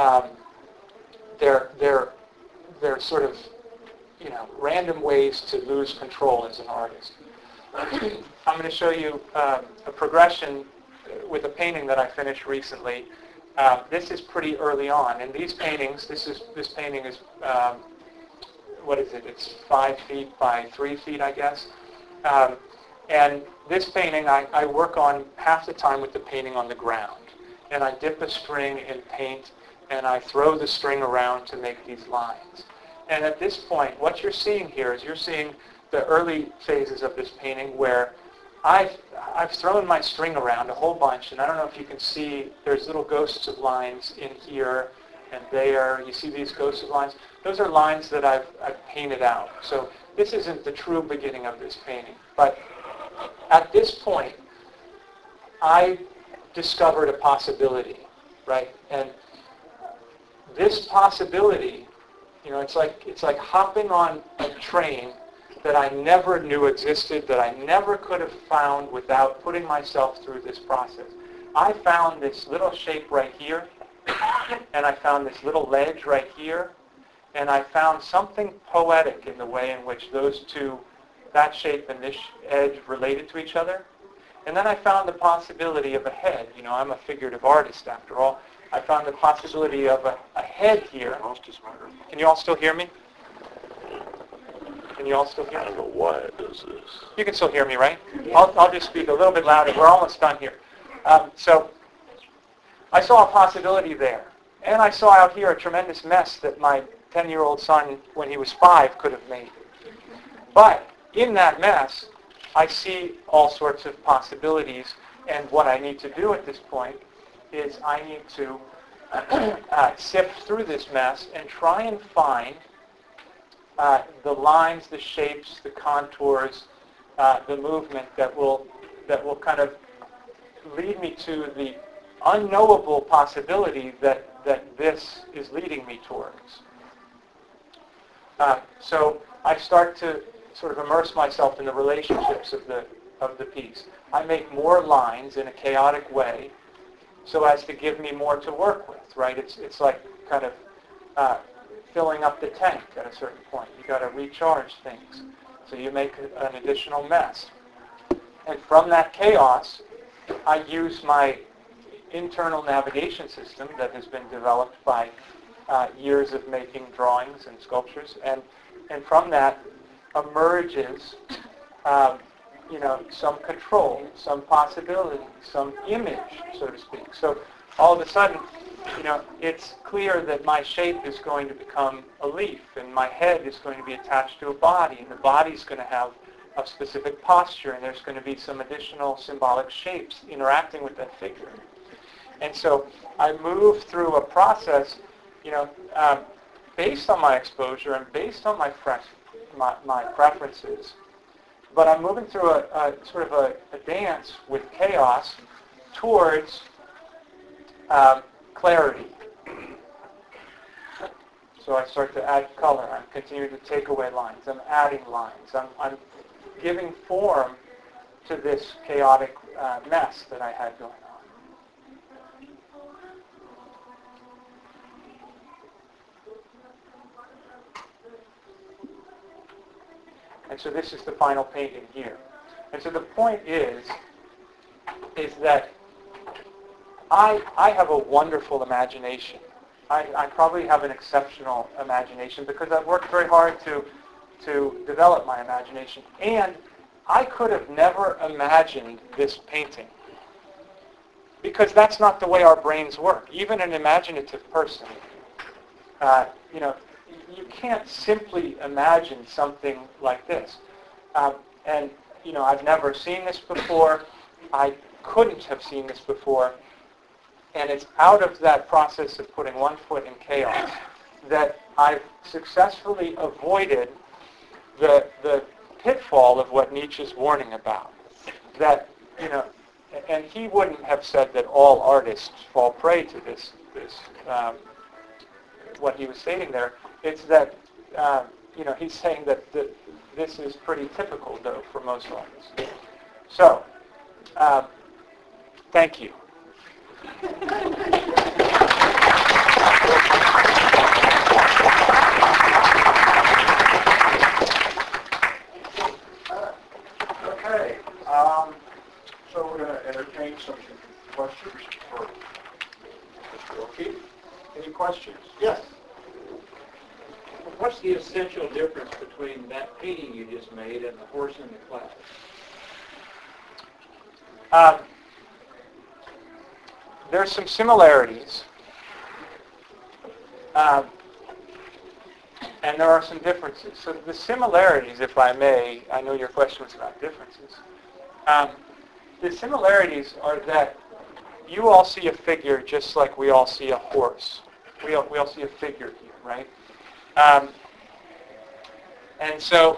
they're sort of random ways to lose control as an artist. I'm going to show you a progression with a painting that I finished recently. This is pretty early on, and these paintings, this painting is, what is it? It's 5 feet by 3 feet, I guess. And this painting, I work on half the time with the painting on the ground, and I dip a string in paint, and I throw the string around to make these lines. And at this point, what you're seeing here is you're seeing the early phases of this painting where I've thrown my string around a whole bunch, and I don't know if you can see, there's little ghosts of lines in here and there. You see these ghosts of lines? Those are lines that I've painted out. So this isn't the true beginning of this painting. But at this point, I discovered a possibility, right? And this possibility, it's like hopping on a train that I never knew existed, that I never could have found without putting myself through this process. I found this little shape right here, and I found this little ledge right here, and I found something poetic in the way in which those two, that shape and this edge, related to each other. And then I found the possibility of a head. I'm a figurative artist after all. I found the possibility of a head here. Can you all still hear me? Can you all still hear me? I don't know why it does this. You can still hear me, right? I'll just speak a little bit louder. We're almost done here. So I saw a possibility there. And I saw out here a tremendous mess that my 10-year-old son, when he was 5, could have made. But in that mess, I see all sorts of possibilities. And what I need to do at this point is I need to sift through this mess and try and find the lines, the shapes, the contours, the movement that will kind of lead me to the unknowable possibility that this is leading me towards. So I start to sort of immerse myself in the relationships of the piece. I make more lines in a chaotic way so as to give me more to work with, right? It's like kind of filling up the tank at a certain point. You've got to recharge things. So you make an additional mess. And from that chaos, I use my internal navigation system that has been developed by years of making drawings and sculptures. And from that emerges some control, some possibility, some image, so to speak. So all of a sudden, it's clear that my shape is going to become a leaf, and my head is going to be attached to a body, and the body's going to have of specific posture, and there's going to be some additional symbolic shapes interacting with that figure. And so I move through a process, based on my exposure and based on my preferences. But I'm moving through a sort of a dance with chaos towards clarity. So I start to add color. I'm continuing to take away lines. I'm adding lines. I'm giving form to this chaotic mess that I had going on. And so this is the final painting here. And so the point is that I have a wonderful imagination. I probably have an exceptional imagination because I've worked very hard to develop my imagination. And I could have never imagined this painting because that's not the way our brains work. Even an imaginative person, you can't simply imagine something like this. And I've never seen this before. I couldn't have seen this before. And it's out of that process of putting one foot in chaos that I've successfully avoided the pitfall of what Nietzsche's warning about. That, and he wouldn't have said that all artists fall prey to this what he was stating there. It's that, he's saying that this is pretty typical, though, for most artists. So, thank you. Okay, so we're going to entertain some questions for Mr. O'Keefe. Any questions? Yes. What's the essential difference between that painting you just made and the horse in the clouds? There's some similarities, and there are some differences. So the similarities, if I may, I know your question was about differences. The similarities are that you all see a figure just like we all see a horse. We all see a figure here, right? And so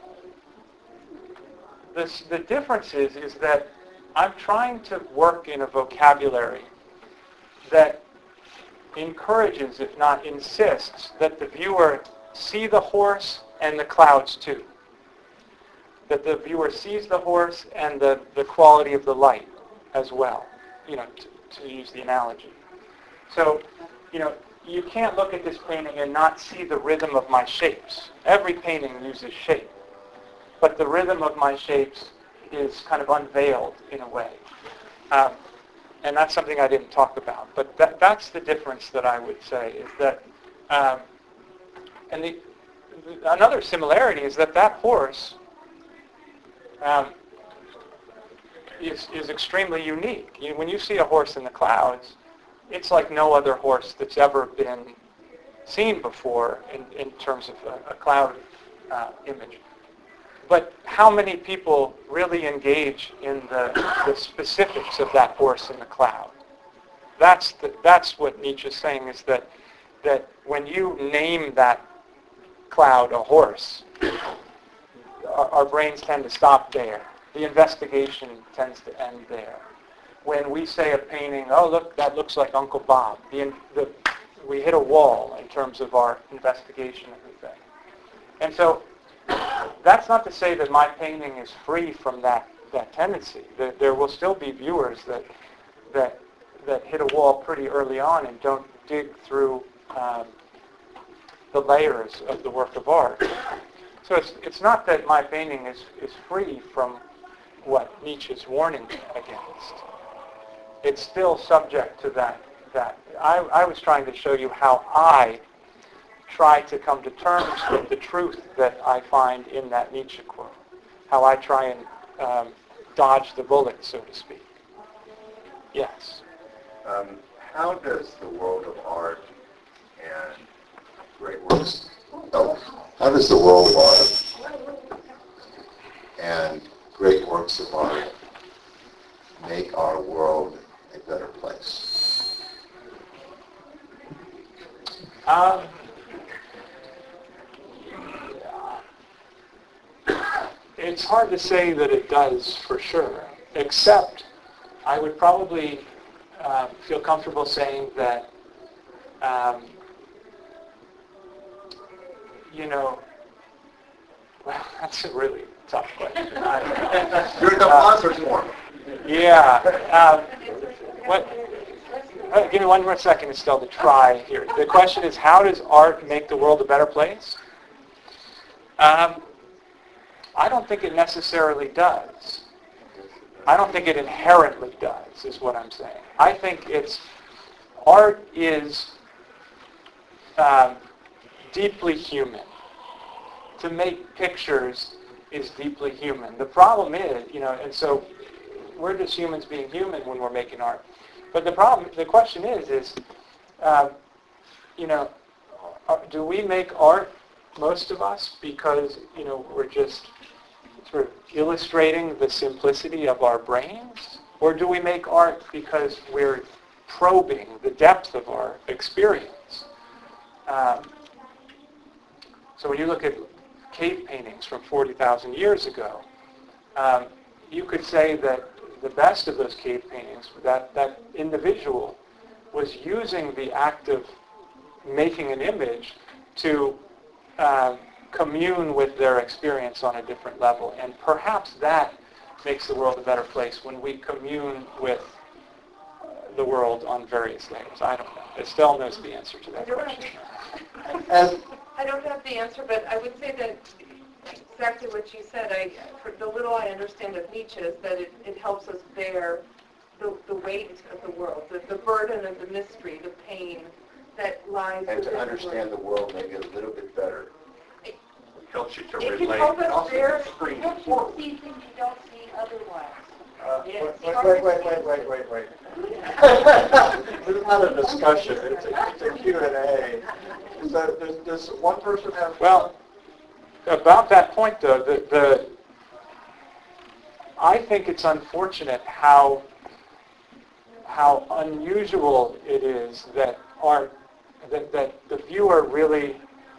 the difference is that I'm trying to work in a vocabulary that encourages, if not insists, that the viewer see the horse and the clouds too. That the viewer sees the horse and the quality of the light as well, to use the analogy. So, you can't look at this painting and not see the rhythm of my shapes. Every painting uses shape, but the rhythm of my shapes is kind of unveiled in a way. And that's something I didn't talk about. But that's the difference that I would say, is that, and another similarity is that horse is extremely unique. When you see a horse in the clouds, it's like no other horse that's ever been seen before in terms of a cloud image. But how many people really engage in the specifics of that horse in the cloud? That's what Nietzsche's saying, is that when you name that cloud a horse, our brains tend to stop there. The investigation tends to end there. When we say a painting, oh look, that looks like Uncle Bob, we hit a wall in terms of our investigation of the thing. And so that's not to say that my painting is free from that tendency. There will still be viewers that hit a wall pretty early on and don't dig through the layers of the work of art. So it's not that my painting is free from what Nietzsche's warning against. It's still subject to that. I was trying to show you how I try to come to terms with the truth that I find in that Nietzsche quote. How I try and dodge the bullet, so to speak. Yes. How does the world of art and great works, how does the world of art works of art make our world a better place? It's hard to say that it does for sure, except I would probably feel comfortable saying that, well, that's a really tough question. You're in the concert form. Yeah. Give me one more second, Estelle, to try here. The question is, how does art make the world a better place? I don't think it necessarily does. I don't think it inherently does, is what I'm saying. I think art is deeply human. To make pictures is deeply human. The problem is, and so we're just humans being human when we're making art. But the question is, do we make art, most of us, because, we're just sort of illustrating the simplicity of our brains? Or do we make art because we're probing the depth of our experience? So when you look at cave paintings from 40,000 years ago, you could say that the best of those cave paintings, that individual was using the act of making an image to commune with their experience on a different level. And perhaps that makes the world a better place, when we commune with the world on various layers. I don't know. Estelle knows the answer to that question. I don't have the answer, but I would say that exactly what you said. For the little I understand of Nietzsche is that it helps us bear the weight of the world, the burden of the mystery, the pain that lies And within to understand the world maybe a little bit better. Helps you to It can relate. help us bear. It helps you see things you don't see otherwise. Wait. This is not a discussion, it's a Q&A. So does one person have... Well, about that point, though, I think it's unfortunate how unusual it is that that the viewer really,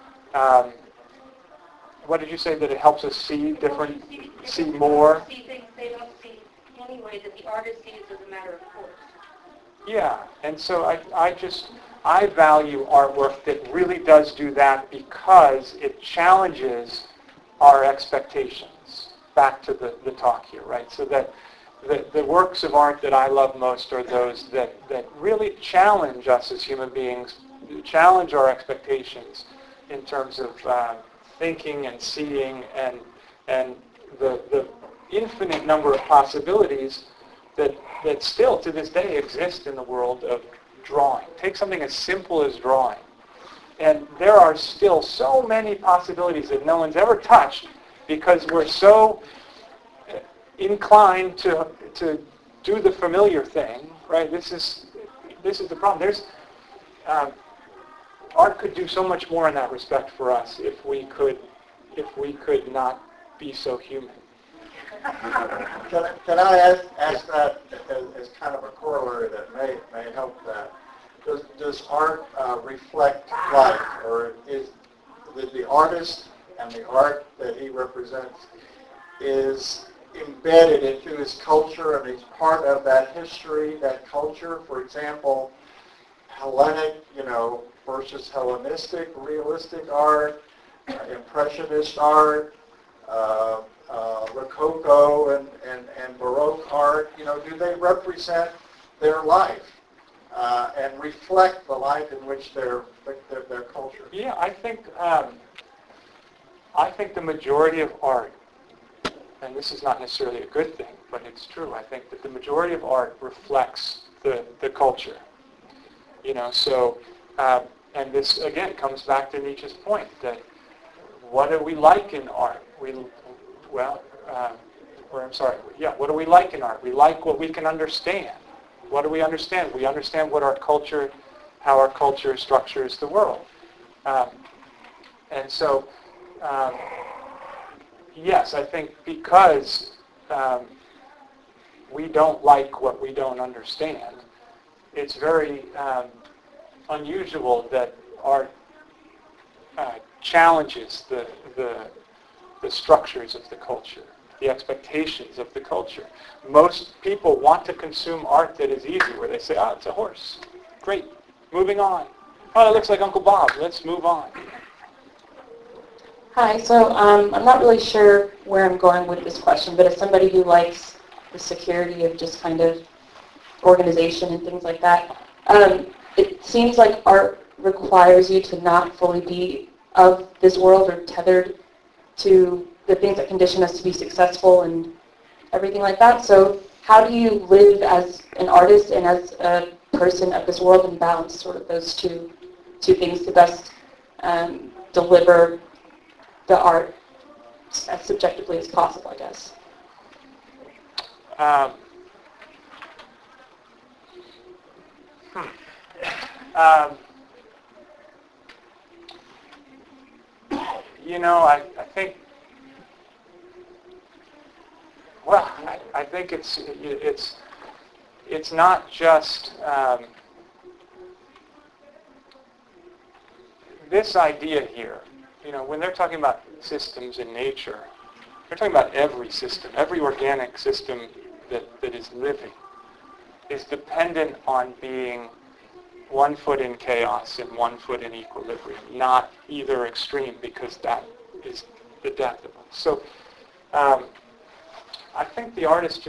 what did you say, that it helps us see different, see more? See things they don't see anyway, that the artist sees as a matter of course. Yeah, and so I value artwork that really does do that, because it challenges our expectations. Back to the talk here, right? So that the works of art that I love most are those that really challenge us as human beings, challenge our expectations in terms of thinking and seeing and the infinite number of possibilities that still to this day exist in the world of drawing. Take something as simple as drawing. And there are still so many possibilities that no one's ever touched, because we're so inclined to do the familiar thing, right? This is the problem. Art could do so much more in that respect for us if we could not be so human. Can I ask that as kind of a corollary that may help that? Does art reflect life, or is the artist and the art that he represents is embedded into his culture, and he's part of that history, that culture? For example, Hellenic, versus Hellenistic, realistic art, Impressionist art, Rococo and Baroque art. Do they represent their life and reflect the life in which their culture? Yeah, I think the majority of art, and this is not necessarily a good thing, but it's true. I think that the majority of art reflects the culture. And this again comes back to Nietzsche's point that what do we like in art? What do we like in art? We like what we can understand. What do we understand? We understand what how our culture structures the world. And so, yes, I think because we don't like what we don't understand, it's very unusual that art challenges the structures of the culture, the expectations of the culture. Most people want to consume art that is easy, where they say, oh, it's a horse. Great. Moving on. Oh, it looks like Uncle Bob. Let's move on. Hi, so I'm not really sure where I'm going with this question, but as somebody who likes the security of just kind of organization and things like that, it seems like art requires you to not fully be of this world or tethered to the things that condition us to be successful and everything like that. So how do you live as an artist and as a person of this world and balance sort of those two things to best deliver the art as subjectively as possible, I guess? You know, I think, well, I think it's not just this idea here. You know, when they're talking about systems in nature, they're talking about every system, every organic system that is living is dependent on being 1 foot in chaos and 1 foot in equilibrium, not either extreme, because that is the death of us. So I think the artists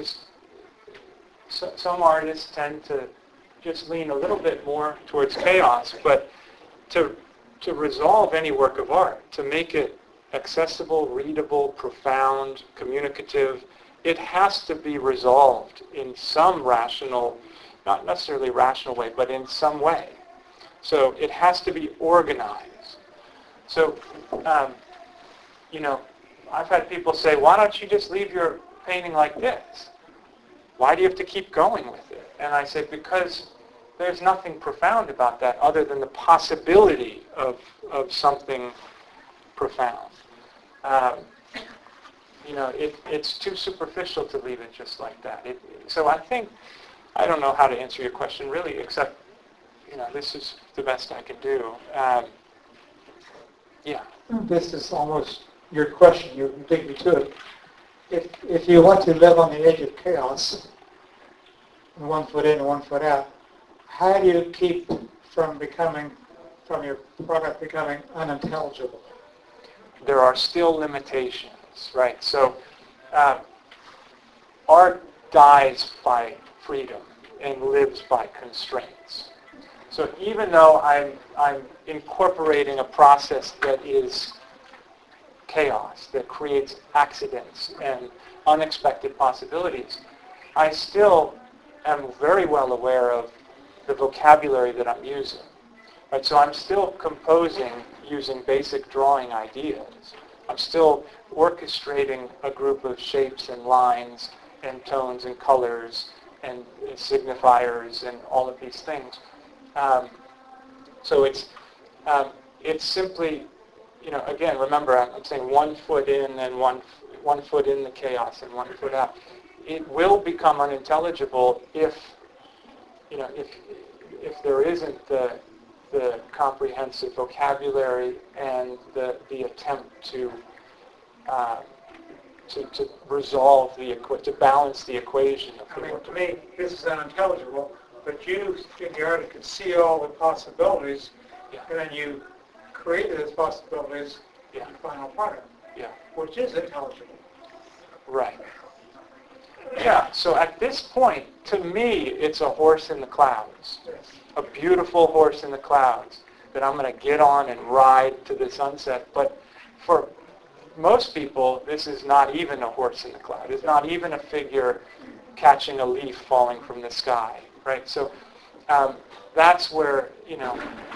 some artists tend to just lean a little bit more towards chaos, but to resolve any work of art, to make it accessible, readable, profound, communicative, it has to be resolved in some rational, not necessarily rational way, but in some way. So it has to be organized. So, you know, I've had people say, why don't you just leave your painting like this? Why do you have to keep going with it? And I say, because there's nothing profound about that other than the possibility of something profound. You know, it's too superficial to leave it just like that. So I think, I don't know how to answer your question really, except, you know, this is the best I can do. Yeah. This is almost your question. You beat me to it. If you want to live on the edge of chaos, 1 foot in and 1 foot out, how do you keep from your product becoming unintelligible? There are still limitations, right? So art dies by freedom and lives by constraints. So even though I'm incorporating a process that is chaos, that creates accidents and unexpected possibilities, I still am very well aware of the vocabulary that I'm using. Right? So I'm still composing using basic drawing ideas. I'm still orchestrating a group of shapes and lines and tones and colors and signifiers and all of these things. So it's simply, you know, again, remember, I'm saying 1 foot in and one foot in the chaos and 1 foot out. It will become unintelligible if, you know, if there isn't the comprehensive vocabulary and the attempt to resolve to balance the equation of the work. To me, this is unintelligible, but you, in the art, can see all the possibilities, and then you create those possibilities in the final product, which is intelligible. Right. Yeah, so at this point, to me, it's a horse in the clouds. A beautiful horse in the clouds that I'm going to get on and ride to the sunset. But for most people, this is not even a horse in the cloud. It's not even a figure catching a leaf falling from the sky, right? So that's where, you know,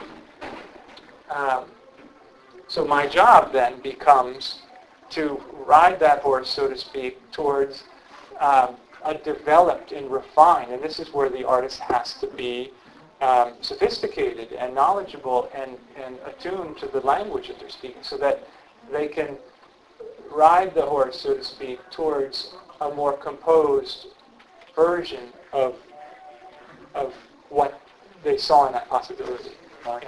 so my job then becomes to ride that horse, so to speak, towards a developed and refined, and this is where the artist has to be sophisticated and knowledgeable and attuned to the language that they're speaking, so that they can ride the horse, so to speak, towards a more composed version of what they saw in that possibility. Yeah.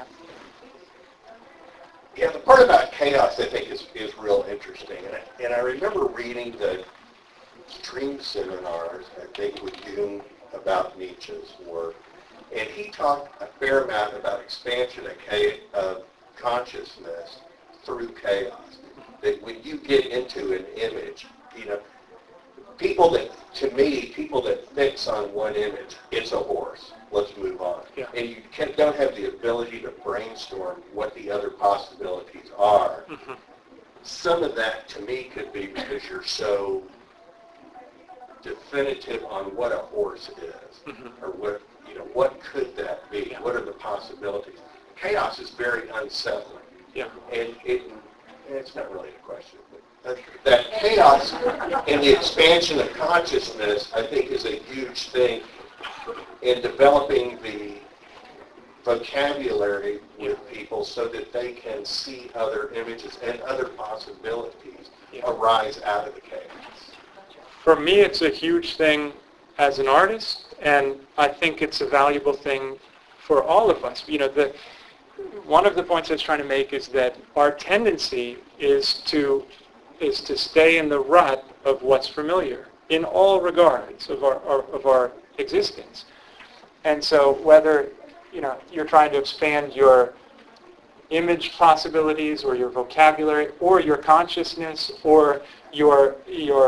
Yeah, the part about chaos I think is real interesting. And I remember reading the Dream seminars, I think with Jung, about Nietzsche's work. And he talked a fair amount about expansion of consciousness through chaos. That when you get into an image, people that fix on one image, it's a horse. Let's move on. Yeah. And you don't have the ability to brainstorm what the other possibilities are. Mm-hmm. Some of that, to me, could be because you're so definitive on what a horse is, Mm-hmm. or what could that be? Yeah. What are the possibilities? Chaos is very unsettling. Yeah. And it's not really a question. But that chaos and the expansion of consciousness, I think, is a huge thing in developing the vocabulary with people so that they can see other images and other possibilities arise out of the chaos. For me, it's a huge thing as an artist, and I think it's a valuable thing for all of us. One of the points I was trying to make is that our tendency is to stay in the rut of what's familiar in all regards of our existence. And so whether you're trying to expand your image possibilities or your vocabulary or your consciousness or your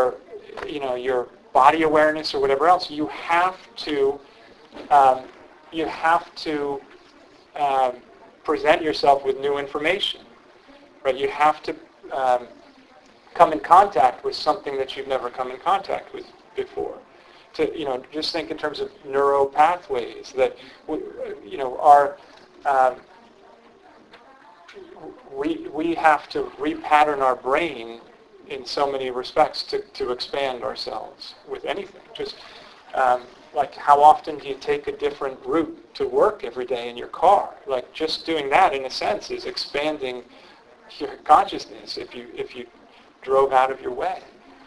body awareness or whatever else, you have to present yourself with new information, right? You have to come in contact with something that you've never come in contact with before. To just think in terms of neural pathways that we have to repattern our brain in so many respects to expand ourselves with anything. Just like how often do you take a different route to work every day in your car? Like just doing that in a sense is expanding your consciousness if you drove out of your way.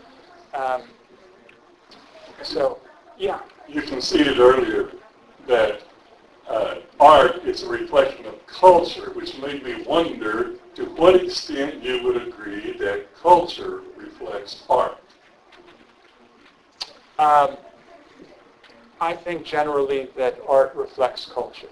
So, yeah. You conceded earlier that art is a reflection of culture, which made me wonder to what extent you would agree that culture reflects art. I think generally that art reflects culture.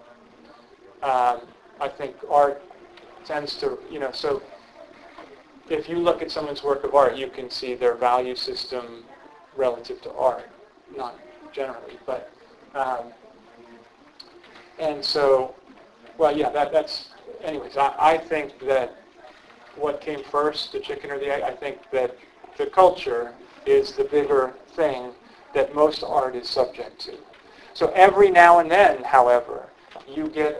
I think art tends to, so if you look at someone's work of art, you can see their value system relative to art, not generally, but, and so, well, yeah, that's, anyways, I think that what came first, the chicken or the egg, I think that the culture is the bigger thing that most art is subject to. So every now and then, however, you get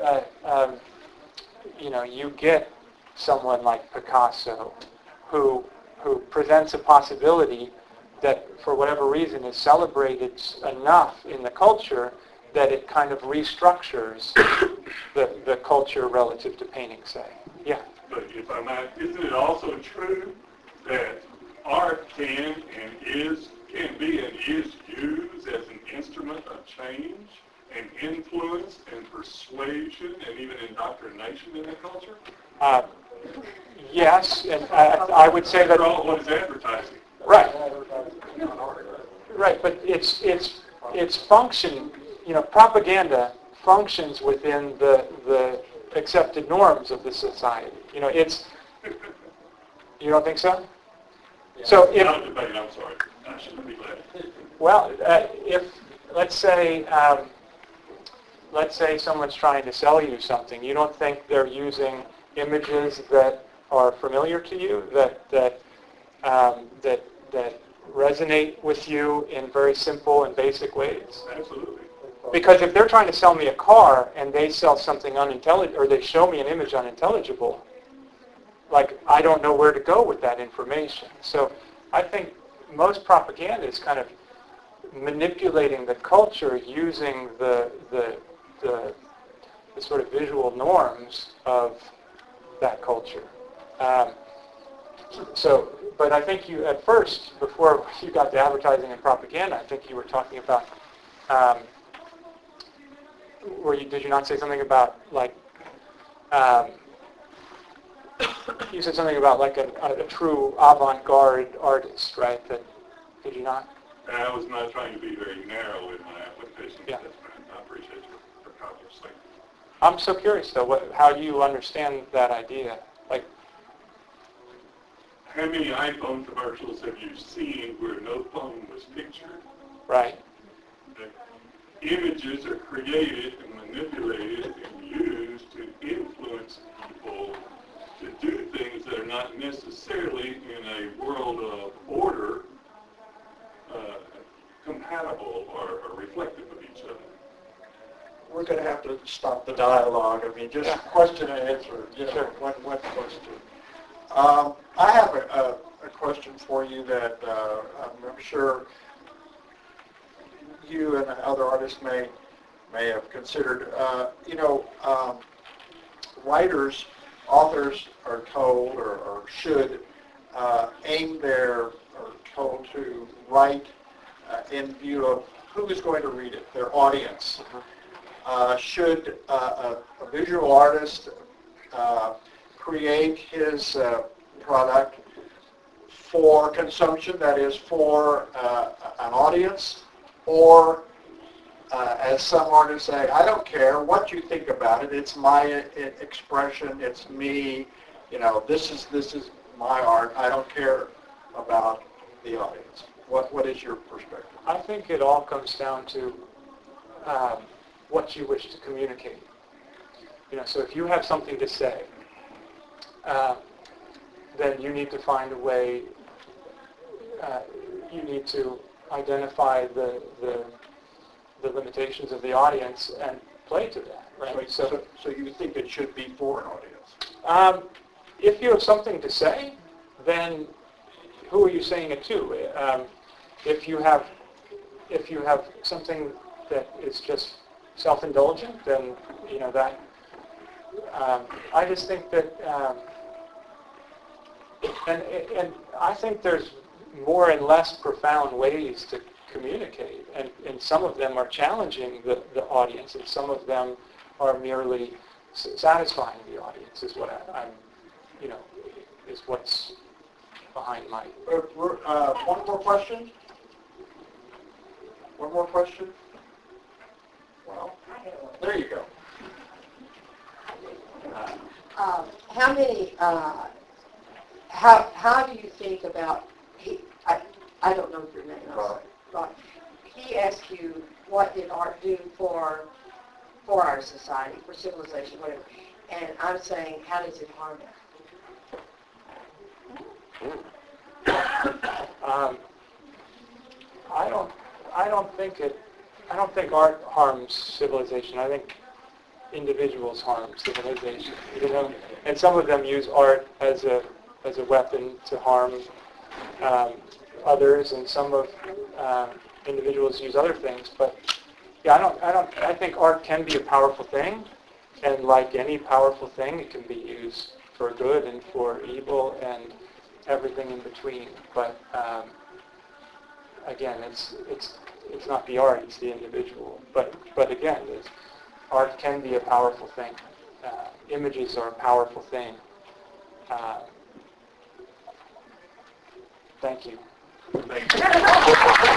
you get someone like Picasso who presents a possibility that for whatever reason is celebrated enough in the culture that it kind of restructures the culture relative to painting, say. Yeah. But if I might, isn't it also true that art can be and is used as an instrument of change and influence and persuasion and even indoctrination in the culture? Yes, and I would say that. What is advertising? Right. Right, but it's function. Propaganda functions within the accepted norms of the society. It's. You don't think so? Yeah. So if. I'm sorry. I shouldn't be glad. Well, if let's say someone's trying to sell you something, you don't think they're using images that are familiar to you, that resonate with you in very simple and basic ways? Absolutely. Because if they're trying to sell me a car and they sell something unintelligible, or they show me an image unintelligible, like I don't know where to go with that information. So I think most propaganda is kind of manipulating the culture using the sort of visual norms of that culture. So But I think you, at first, before you got to advertising and propaganda, I think you were talking about, did you not say something about, like, you said something about like a true avant-garde artist, right? Did you not? I was not trying to be very narrow in my application. Yeah. That's fine. I appreciate your comments. Thank you. I'm so curious, though, how you understand that idea. Like, How many iPhone commercials have you seen where no phone was pictured? right? The images are created and manipulated and used to influence people to do things that are not necessarily in a world of order compatible or reflective of each other. We're going to have to stop the dialogue. I mean, just question and answer, Sure. one question. I have a question for you that I'm sure you and other artists may have considered. Writers, authors are told or should aim or told to write in view of who is going to read it, their audience. Should a visual artist create his product for consumption, that is for an audience, or as some artists say, I don't care what you think about it, it's my expression, it's me, this is my art, I don't care about the audience. What is your perspective? I think it all comes down to what you wish to communicate. So if you have something to say, then you need to find a way, you need to identify the limitations of the audience and play to that, right? So you think it should be for an audience? If you have something to say, then who are you saying it to? If you have something that is just self-indulgent, then that. I just think that, and I think there's more and less profound ways to communicate, and some of them are challenging the audience, and some of them are merely satisfying the audience. Is what is what's behind my. One more question. One more question. Well, there you go. How many? How do you think about? I don't know your name. Right. He asked you, what did art do for our society, for civilization, whatever? And I'm saying, how does it harm it? I don't think art harms civilization. I think individuals harm civilization. And some of them use art as a weapon to harm others, and some of individuals use other things. But yeah, I think art can be a powerful thing, and like any powerful thing, it can be used for good and for evil and everything in between. But again, it's not the art; it's the individual. But again, art can be a powerful thing. Images are a powerful thing. Thank you. Thank you.